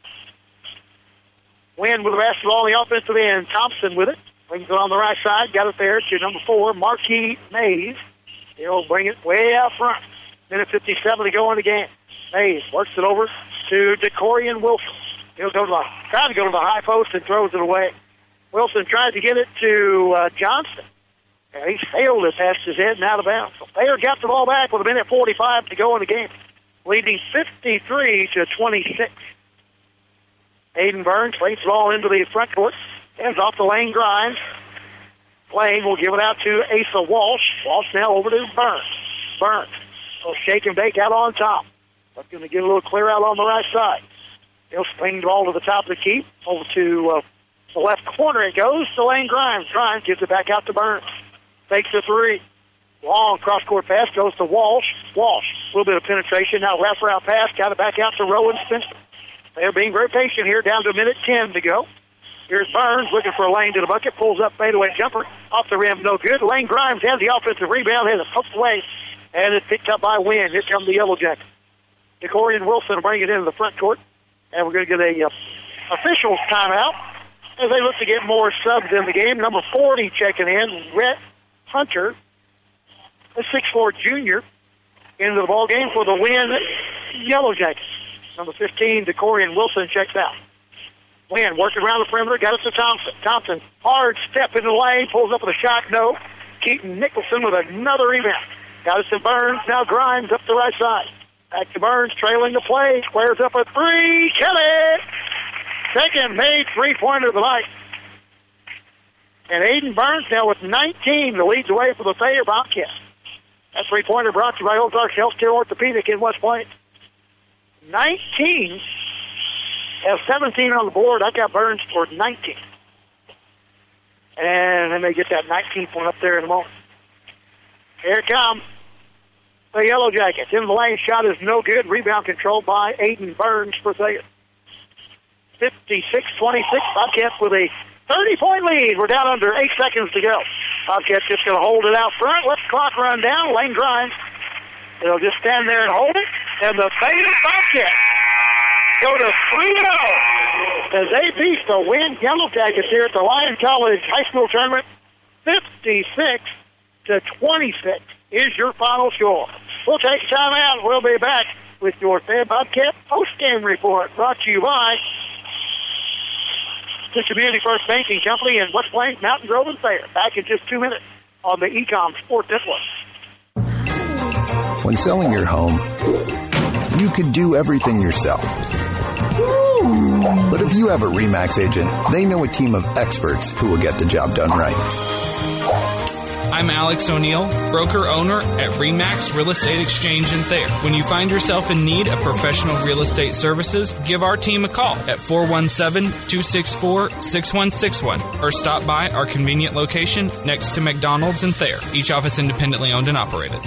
[SPEAKER 1] Wynn with the basketball on the offensive end. Thompson with it. Brings it on the right side. Got it there to number 4, Marquis Mays. He'll bring it way out front. Minute 57 to go in the game. Mays works it over to DeCorian Wilson. He'll try to go to the high post and throws it away. Wilson tried to get it to Johnston. And he failed it past his head and out of bounds. So Thayer got the ball back with a minute 45 to go in the game, leading 53-26. Aiden Burns plays the ball into the front court. Hands off to Lane Grimes. Lane will give it out to Asa Walsh. Walsh now over to Burns. Burns will shake and bake out on top. But going to get a little clear out on the right side. He'll swing the ball to the top of the key. Over to the left corner it goes to Lane Grimes. Grimes gives it back out to Burns. Takes the three. Long cross-court pass goes to Walsh. Walsh, a little bit of penetration. Now wrap-around pass. Got it back out to Rowan Spencer. They're being very patient here. Down to a minute 10 to go. Here's Burns looking for a lane to the bucket. Pulls up fadeaway jumper. Off the rim, no good. Lane Grimes has the offensive rebound. Has it poked away. And it's picked up by Wynn. Here comes the Yellow Jackets. DeCorian Wilson will bring it into the front court. And we're going to get a officials timeout as they look to get more subs in the game. Number 40 checking in. Rhett Hunter, a 6'4 junior, into the ball game for the Wynn Yellow Jackets. Number 15, DeCorian Wilson checks out. Wynn working around the perimeter, got it to Thompson. Thompson, hard step in the lane, pulls up with a shot, no. Keaton Nicholson with another rebound. Got it to Burns, now Grimes up the right side. Back to Burns, trailing the play, squares up a three, Kelly! Second made three-pointer of the night. And Aiden Burns now with 19, the leads away for the Thayer Bobcats. That three-pointer brought to you by Ozarks Healthcare Orthopedic in West Plains. 19, has 17 on the board. I got Burns for 19. And then they get that 19th one up there in a moment. Here it comes. The Yellow Jackets. In the lane, shot is no good. Rebound controlled by Aiden Burns for Thayer. 56-26. Bobcats with a 30-point lead. We're down under 8 seconds to go. Bobcats just going to hold it out front. Let the clock run down. Lane Grimes. They'll just stand there and hold it. And the Thayer Bobcats go to 3-0 as they beat the Wynn Yellow Jackets here at the Lyon College High School Tournament. 56-26 is your final score. We'll take time out. We'll be back with your Thayer Bobcat post-game report brought to you by the Community First Banking Company in West Plains, Mountain Grove, and Thayer. Back in just 2 minutes on the Ecom Sports Network.
[SPEAKER 4] When selling your home, you could do everything yourself. But if you have a RE/MAX agent, they know a team of experts who will get the job done right.
[SPEAKER 17] I'm Alex O'Neill, broker-owner at RE/MAX Real Estate Exchange in Thayer. When you find yourself in need of professional real estate services, give our team a call at 417-264-6161 or stop by our convenient location next to McDonald's in Thayer. Each office independently owned and operated.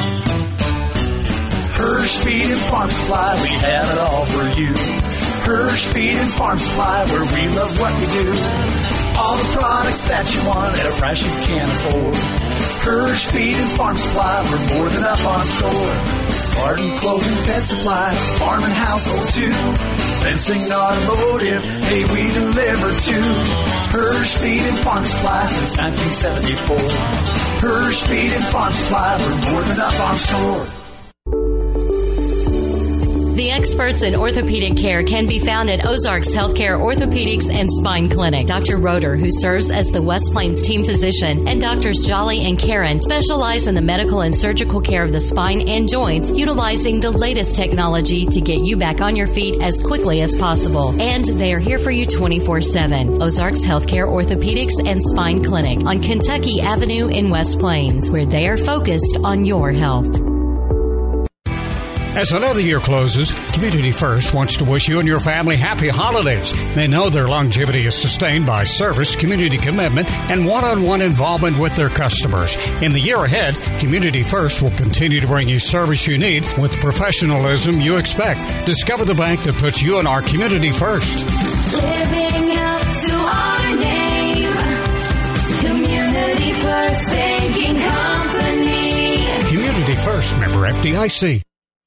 [SPEAKER 13] Hirsch Feed and Farm Supply, we have it all for you. Hirsch Feed and Farm Supply, where we love what we do. All the products that you want at a price you can't afford. Hirsch Feed and Farm Supply, we're more than up on store. Garden, clothing, pet supplies, farm and household too. Fencing, automotive, hey, we deliver too. Hirsch Feed and Farm Supply since 1974. Hirsch Feed and Farm Supply, we're more than up on store.
[SPEAKER 14] The experts in orthopedic care can be found at Ozarks Healthcare Orthopedics and Spine Clinic. Dr. Roeder, who serves as the West Plains team physician, and Drs. Jolly and Karen specialize in the medical and surgical care of the spine and joints, utilizing the latest technology to get you back on your feet as quickly as possible. And they are here for you 24/7. Ozarks Healthcare Orthopedics and Spine Clinic on Kentucky Avenue in West Plains, where they are focused on your health.
[SPEAKER 18] As another year closes, Community First wants to wish you and your family happy holidays. They know their longevity is sustained by service, community commitment, and one-on-one involvement with their customers. In the year ahead, Community First will continue to bring you service you need with professionalism you expect. Discover the bank that puts you and our community first.
[SPEAKER 19] Living up to our name, Community First Banking Company.
[SPEAKER 18] Community First, member FDIC.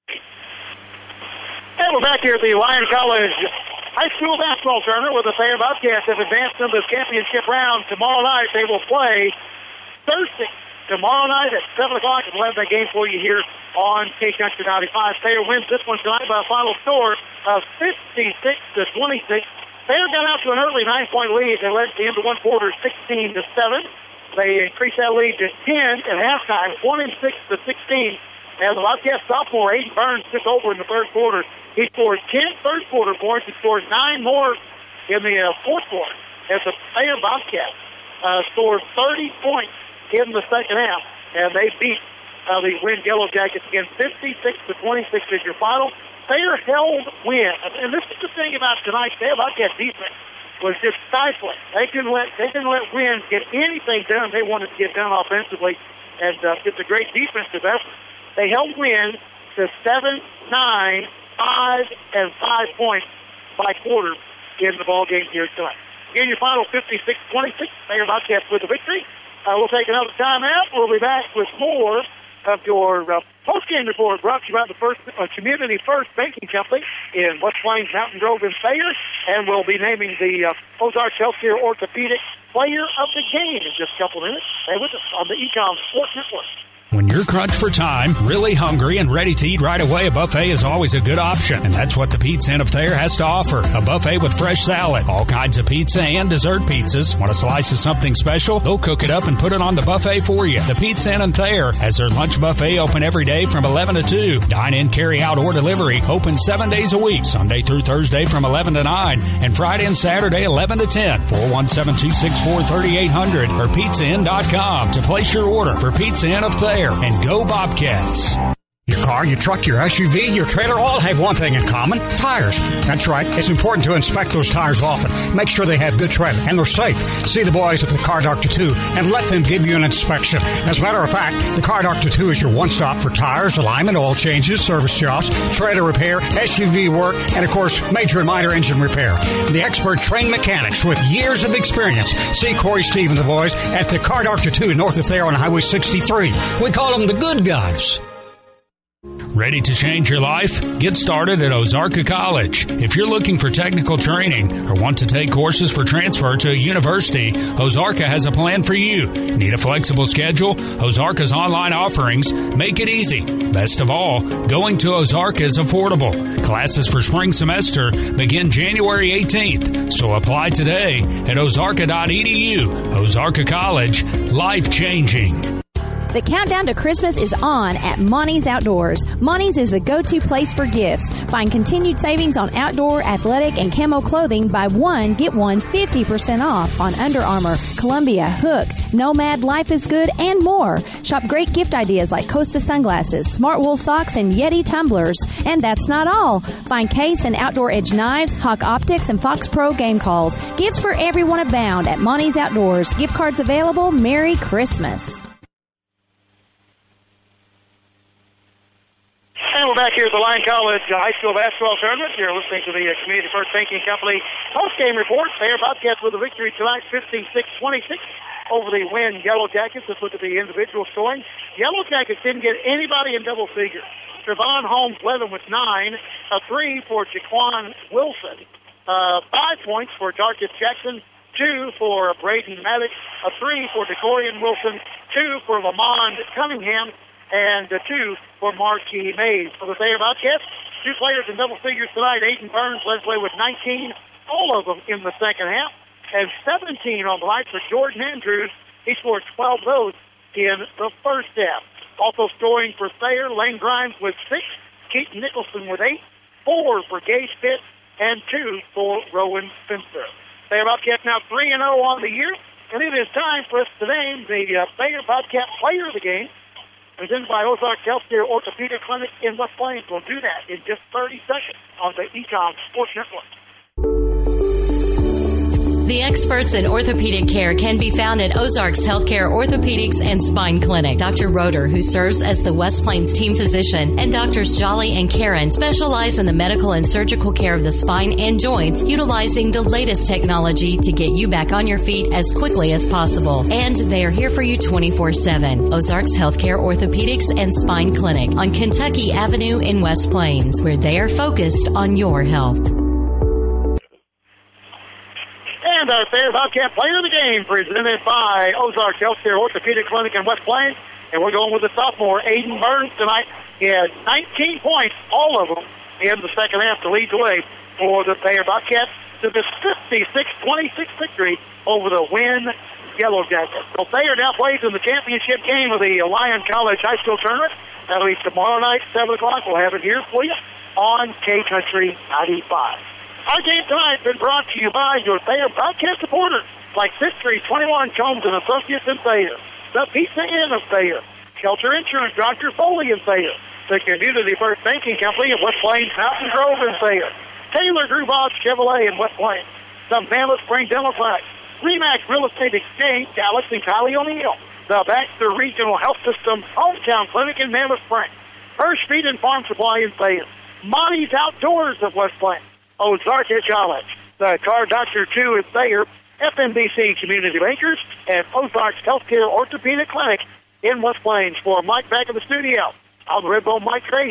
[SPEAKER 1] And we're back here at the Lyon College High School Basketball Tournament with the Thayer Bobcats have advanced into the championship round. Tomorrow night they will play Thursday. Tomorrow night at 7 o'clock, and we'll have that game for you here on K-Junction 95. Thayer wins this one tonight by a final score of 56-26 Thayer got out to an early 9-point lead. They led the end of one quarter 16-7. They increased that lead to 10 at halftime, 26-16. And the Bobcat sophomore, Aiden Burns, took over in the third quarter. He scored 10 third-quarter points. He scored 9 more in the fourth quarter. As the Thayer Bobcats scored 30 points in the second half, and they beat the Wynn Yellow Jackets again. 56-26 is your final. Thayer held Wynn, and this is the thing about tonight's Thayer Bobcat defense was just stifling. They didn't let Wynn get anything done they wanted to get done offensively, and it's a great defensive effort. They held Wynn to 7, 9, 5, and 5 points by quarter in the ball game here tonight. Again, your final 56-26. Thayer Bobcats with the victory. We'll take another timeout. We'll be back with more of your post-game report brought to you by the First Community First Banking Company in West Plains, Mountain Grove, and Thayer. And we'll be naming the Ozarks Healthcare Orthopedic Player of the Game in just a couple of minutes. Stay with us on the Ecom Sports Network.
[SPEAKER 6] When you're crunched for time, really hungry, and ready to eat right away, a buffet is always a good option. And that's what the Pizza Inn of Thayer has to offer. A buffet with fresh salad, all kinds of pizza and dessert pizzas. Want a slice of something special? They'll cook it up and put it on the buffet for you. The Pizza Inn of Thayer has their lunch buffet open every day from 11 to 2. Dine in, carry out, or delivery open 7 days a week, Sunday through Thursday from 11 to 9, and Friday and Saturday 11 to 10. 417-264-3800 or pizzainn.com to place your order for Pizza Inn of Thayer. And go Bobcats.
[SPEAKER 18] Your car, your truck, your SUV, your trailer all have one thing in common: tires. That's right. It's important to inspect those tires often. Make sure they have good tread and they're safe. See the boys at the Car Doctor 2 and let them give you an inspection. As a matter of fact, the Car Doctor 2 is your one-stop for tires, alignment, oil changes, service jobs, trailer repair, SUV work, and, of course, major and minor engine repair. The expert trained mechanics with years of experience. See Corey, Steve, and the boys at the Car Doctor 2 north of Thayer on Highway 63. We call them the good guys.
[SPEAKER 6] Ready to change your life? Get started at Ozarka College. If you're looking for technical training or want to take courses for transfer to a university, Ozarka has a plan for you. Need a flexible schedule? Ozarka's online offerings make it easy. Best of all, going to Ozarka is affordable. Classes for spring semester begin January 18th, so apply today at ozarka.edu. Ozarka College, life-changing.
[SPEAKER 2] The countdown to Christmas is on at Monty's Outdoors. Monty's is the go-to place for gifts. Find continued savings on outdoor, athletic, and camo clothing. Buy one, get one 50% off on Under Armour, Columbia, Hook, Nomad, Life is Good, and more. Shop great gift ideas like Costa sunglasses, Smart Wool socks, and Yeti tumblers. And that's not all. Find case and outdoor edge knives, Hawk Optics, and Fox Pro game calls. Gifts for everyone abound at Monty's Outdoors. Gift cards available. Merry Christmas.
[SPEAKER 1] And we're back here at the Lyon College High School Basketball Tournament. You're listening to the Community First Banking Company post-game report. Thayer Bobcats with a victory tonight, 15-6-26 over the Wynn Yellow Jackets. Let's look at the individual scoring. Yellow Jackets didn't get anybody in double figures. Trevon Holmes led them with 9, a 3 for Jaquan Wilson, 5 points for Darkus Jackson, 2 for Braden Maddox, a 3 for DeCorian Wilson, 2 for Lamond Cunningham, and 2 for Marquis Mays. For the Thayer Bobcats, 2 players in double figures tonight. Aiden Burns led play with 19, all of them in the second half, and 17 on the night for Jordan Andrews. He scored 12 of those in the first half. Also scoring for Thayer, Lane Grimes with 6, Keaton Nicholson with 8, 4 for Gage Pitt, and 2 for Rowan Spencer. Thayer Bobcats now 3-0 on the year, and it is time for us to name the Thayer Bobcat Player of the Game, presented by Ozarks Healthcare Orthopedic Clinic in West Plains. We'll do that in just 30 seconds on the Ecom Sports Network.
[SPEAKER 14] The experts in orthopedic care can be found at Ozarks Healthcare Orthopedics and Spine Clinic. Dr. Roeder, who serves as the West Plains team physician, and Drs. Jolly and Karen specialize in the medical and surgical care of the spine and joints, utilizing the latest technology to get you back on your feet as quickly as possible. And they are here for you 24/7. Ozarks Healthcare Orthopedics and Spine Clinic on Kentucky Avenue in West Plains, where they are focused on your health.
[SPEAKER 1] And our Thayer Bobcat Player of the Game, presented by Ozarks Healthcare Orthopedic Clinic in West Plains. And we're going with the sophomore, Aiden Burns, tonight. He had 19 points, all of them, in the second half to lead the way for the Thayer Bobcats. to this 56-26 victory over the Wynn Yellow Jackets. So Thayer now plays in the championship game of the Lyon College High School Tournament. That'll be tomorrow night, 7 o'clock. We'll have it here for you on K-Country 95. Our game tonight has been brought to you by your Thayer broadcast supporters like Victory 21 Combs and Associates in Thayer, the Pizza Inn of Thayer, Shelter Insurance, Dr. Foley in Thayer, the Community First Banking Company of West Plains, Mountain Grove in Thayer, Taylor Grubauer Chevrolet in West Plains, the Mammoth Spring Democrat, Remax Real Estate Exchange, Alex and Kylie O'Neill, the Baxter Regional Health System Hometown Clinic in Mammoth Spring, Hirsch Feed and Farm Supply in Thayer, Monty's Outdoors of West Plains, Ozark College, the Car Doctor 2 in Thayer, FNBC Community Bankers, and Ozarks Healthcare Orthopedic Clinic in West Plains. For Mike back in the studio, I'm the Redbone Mike Tracy.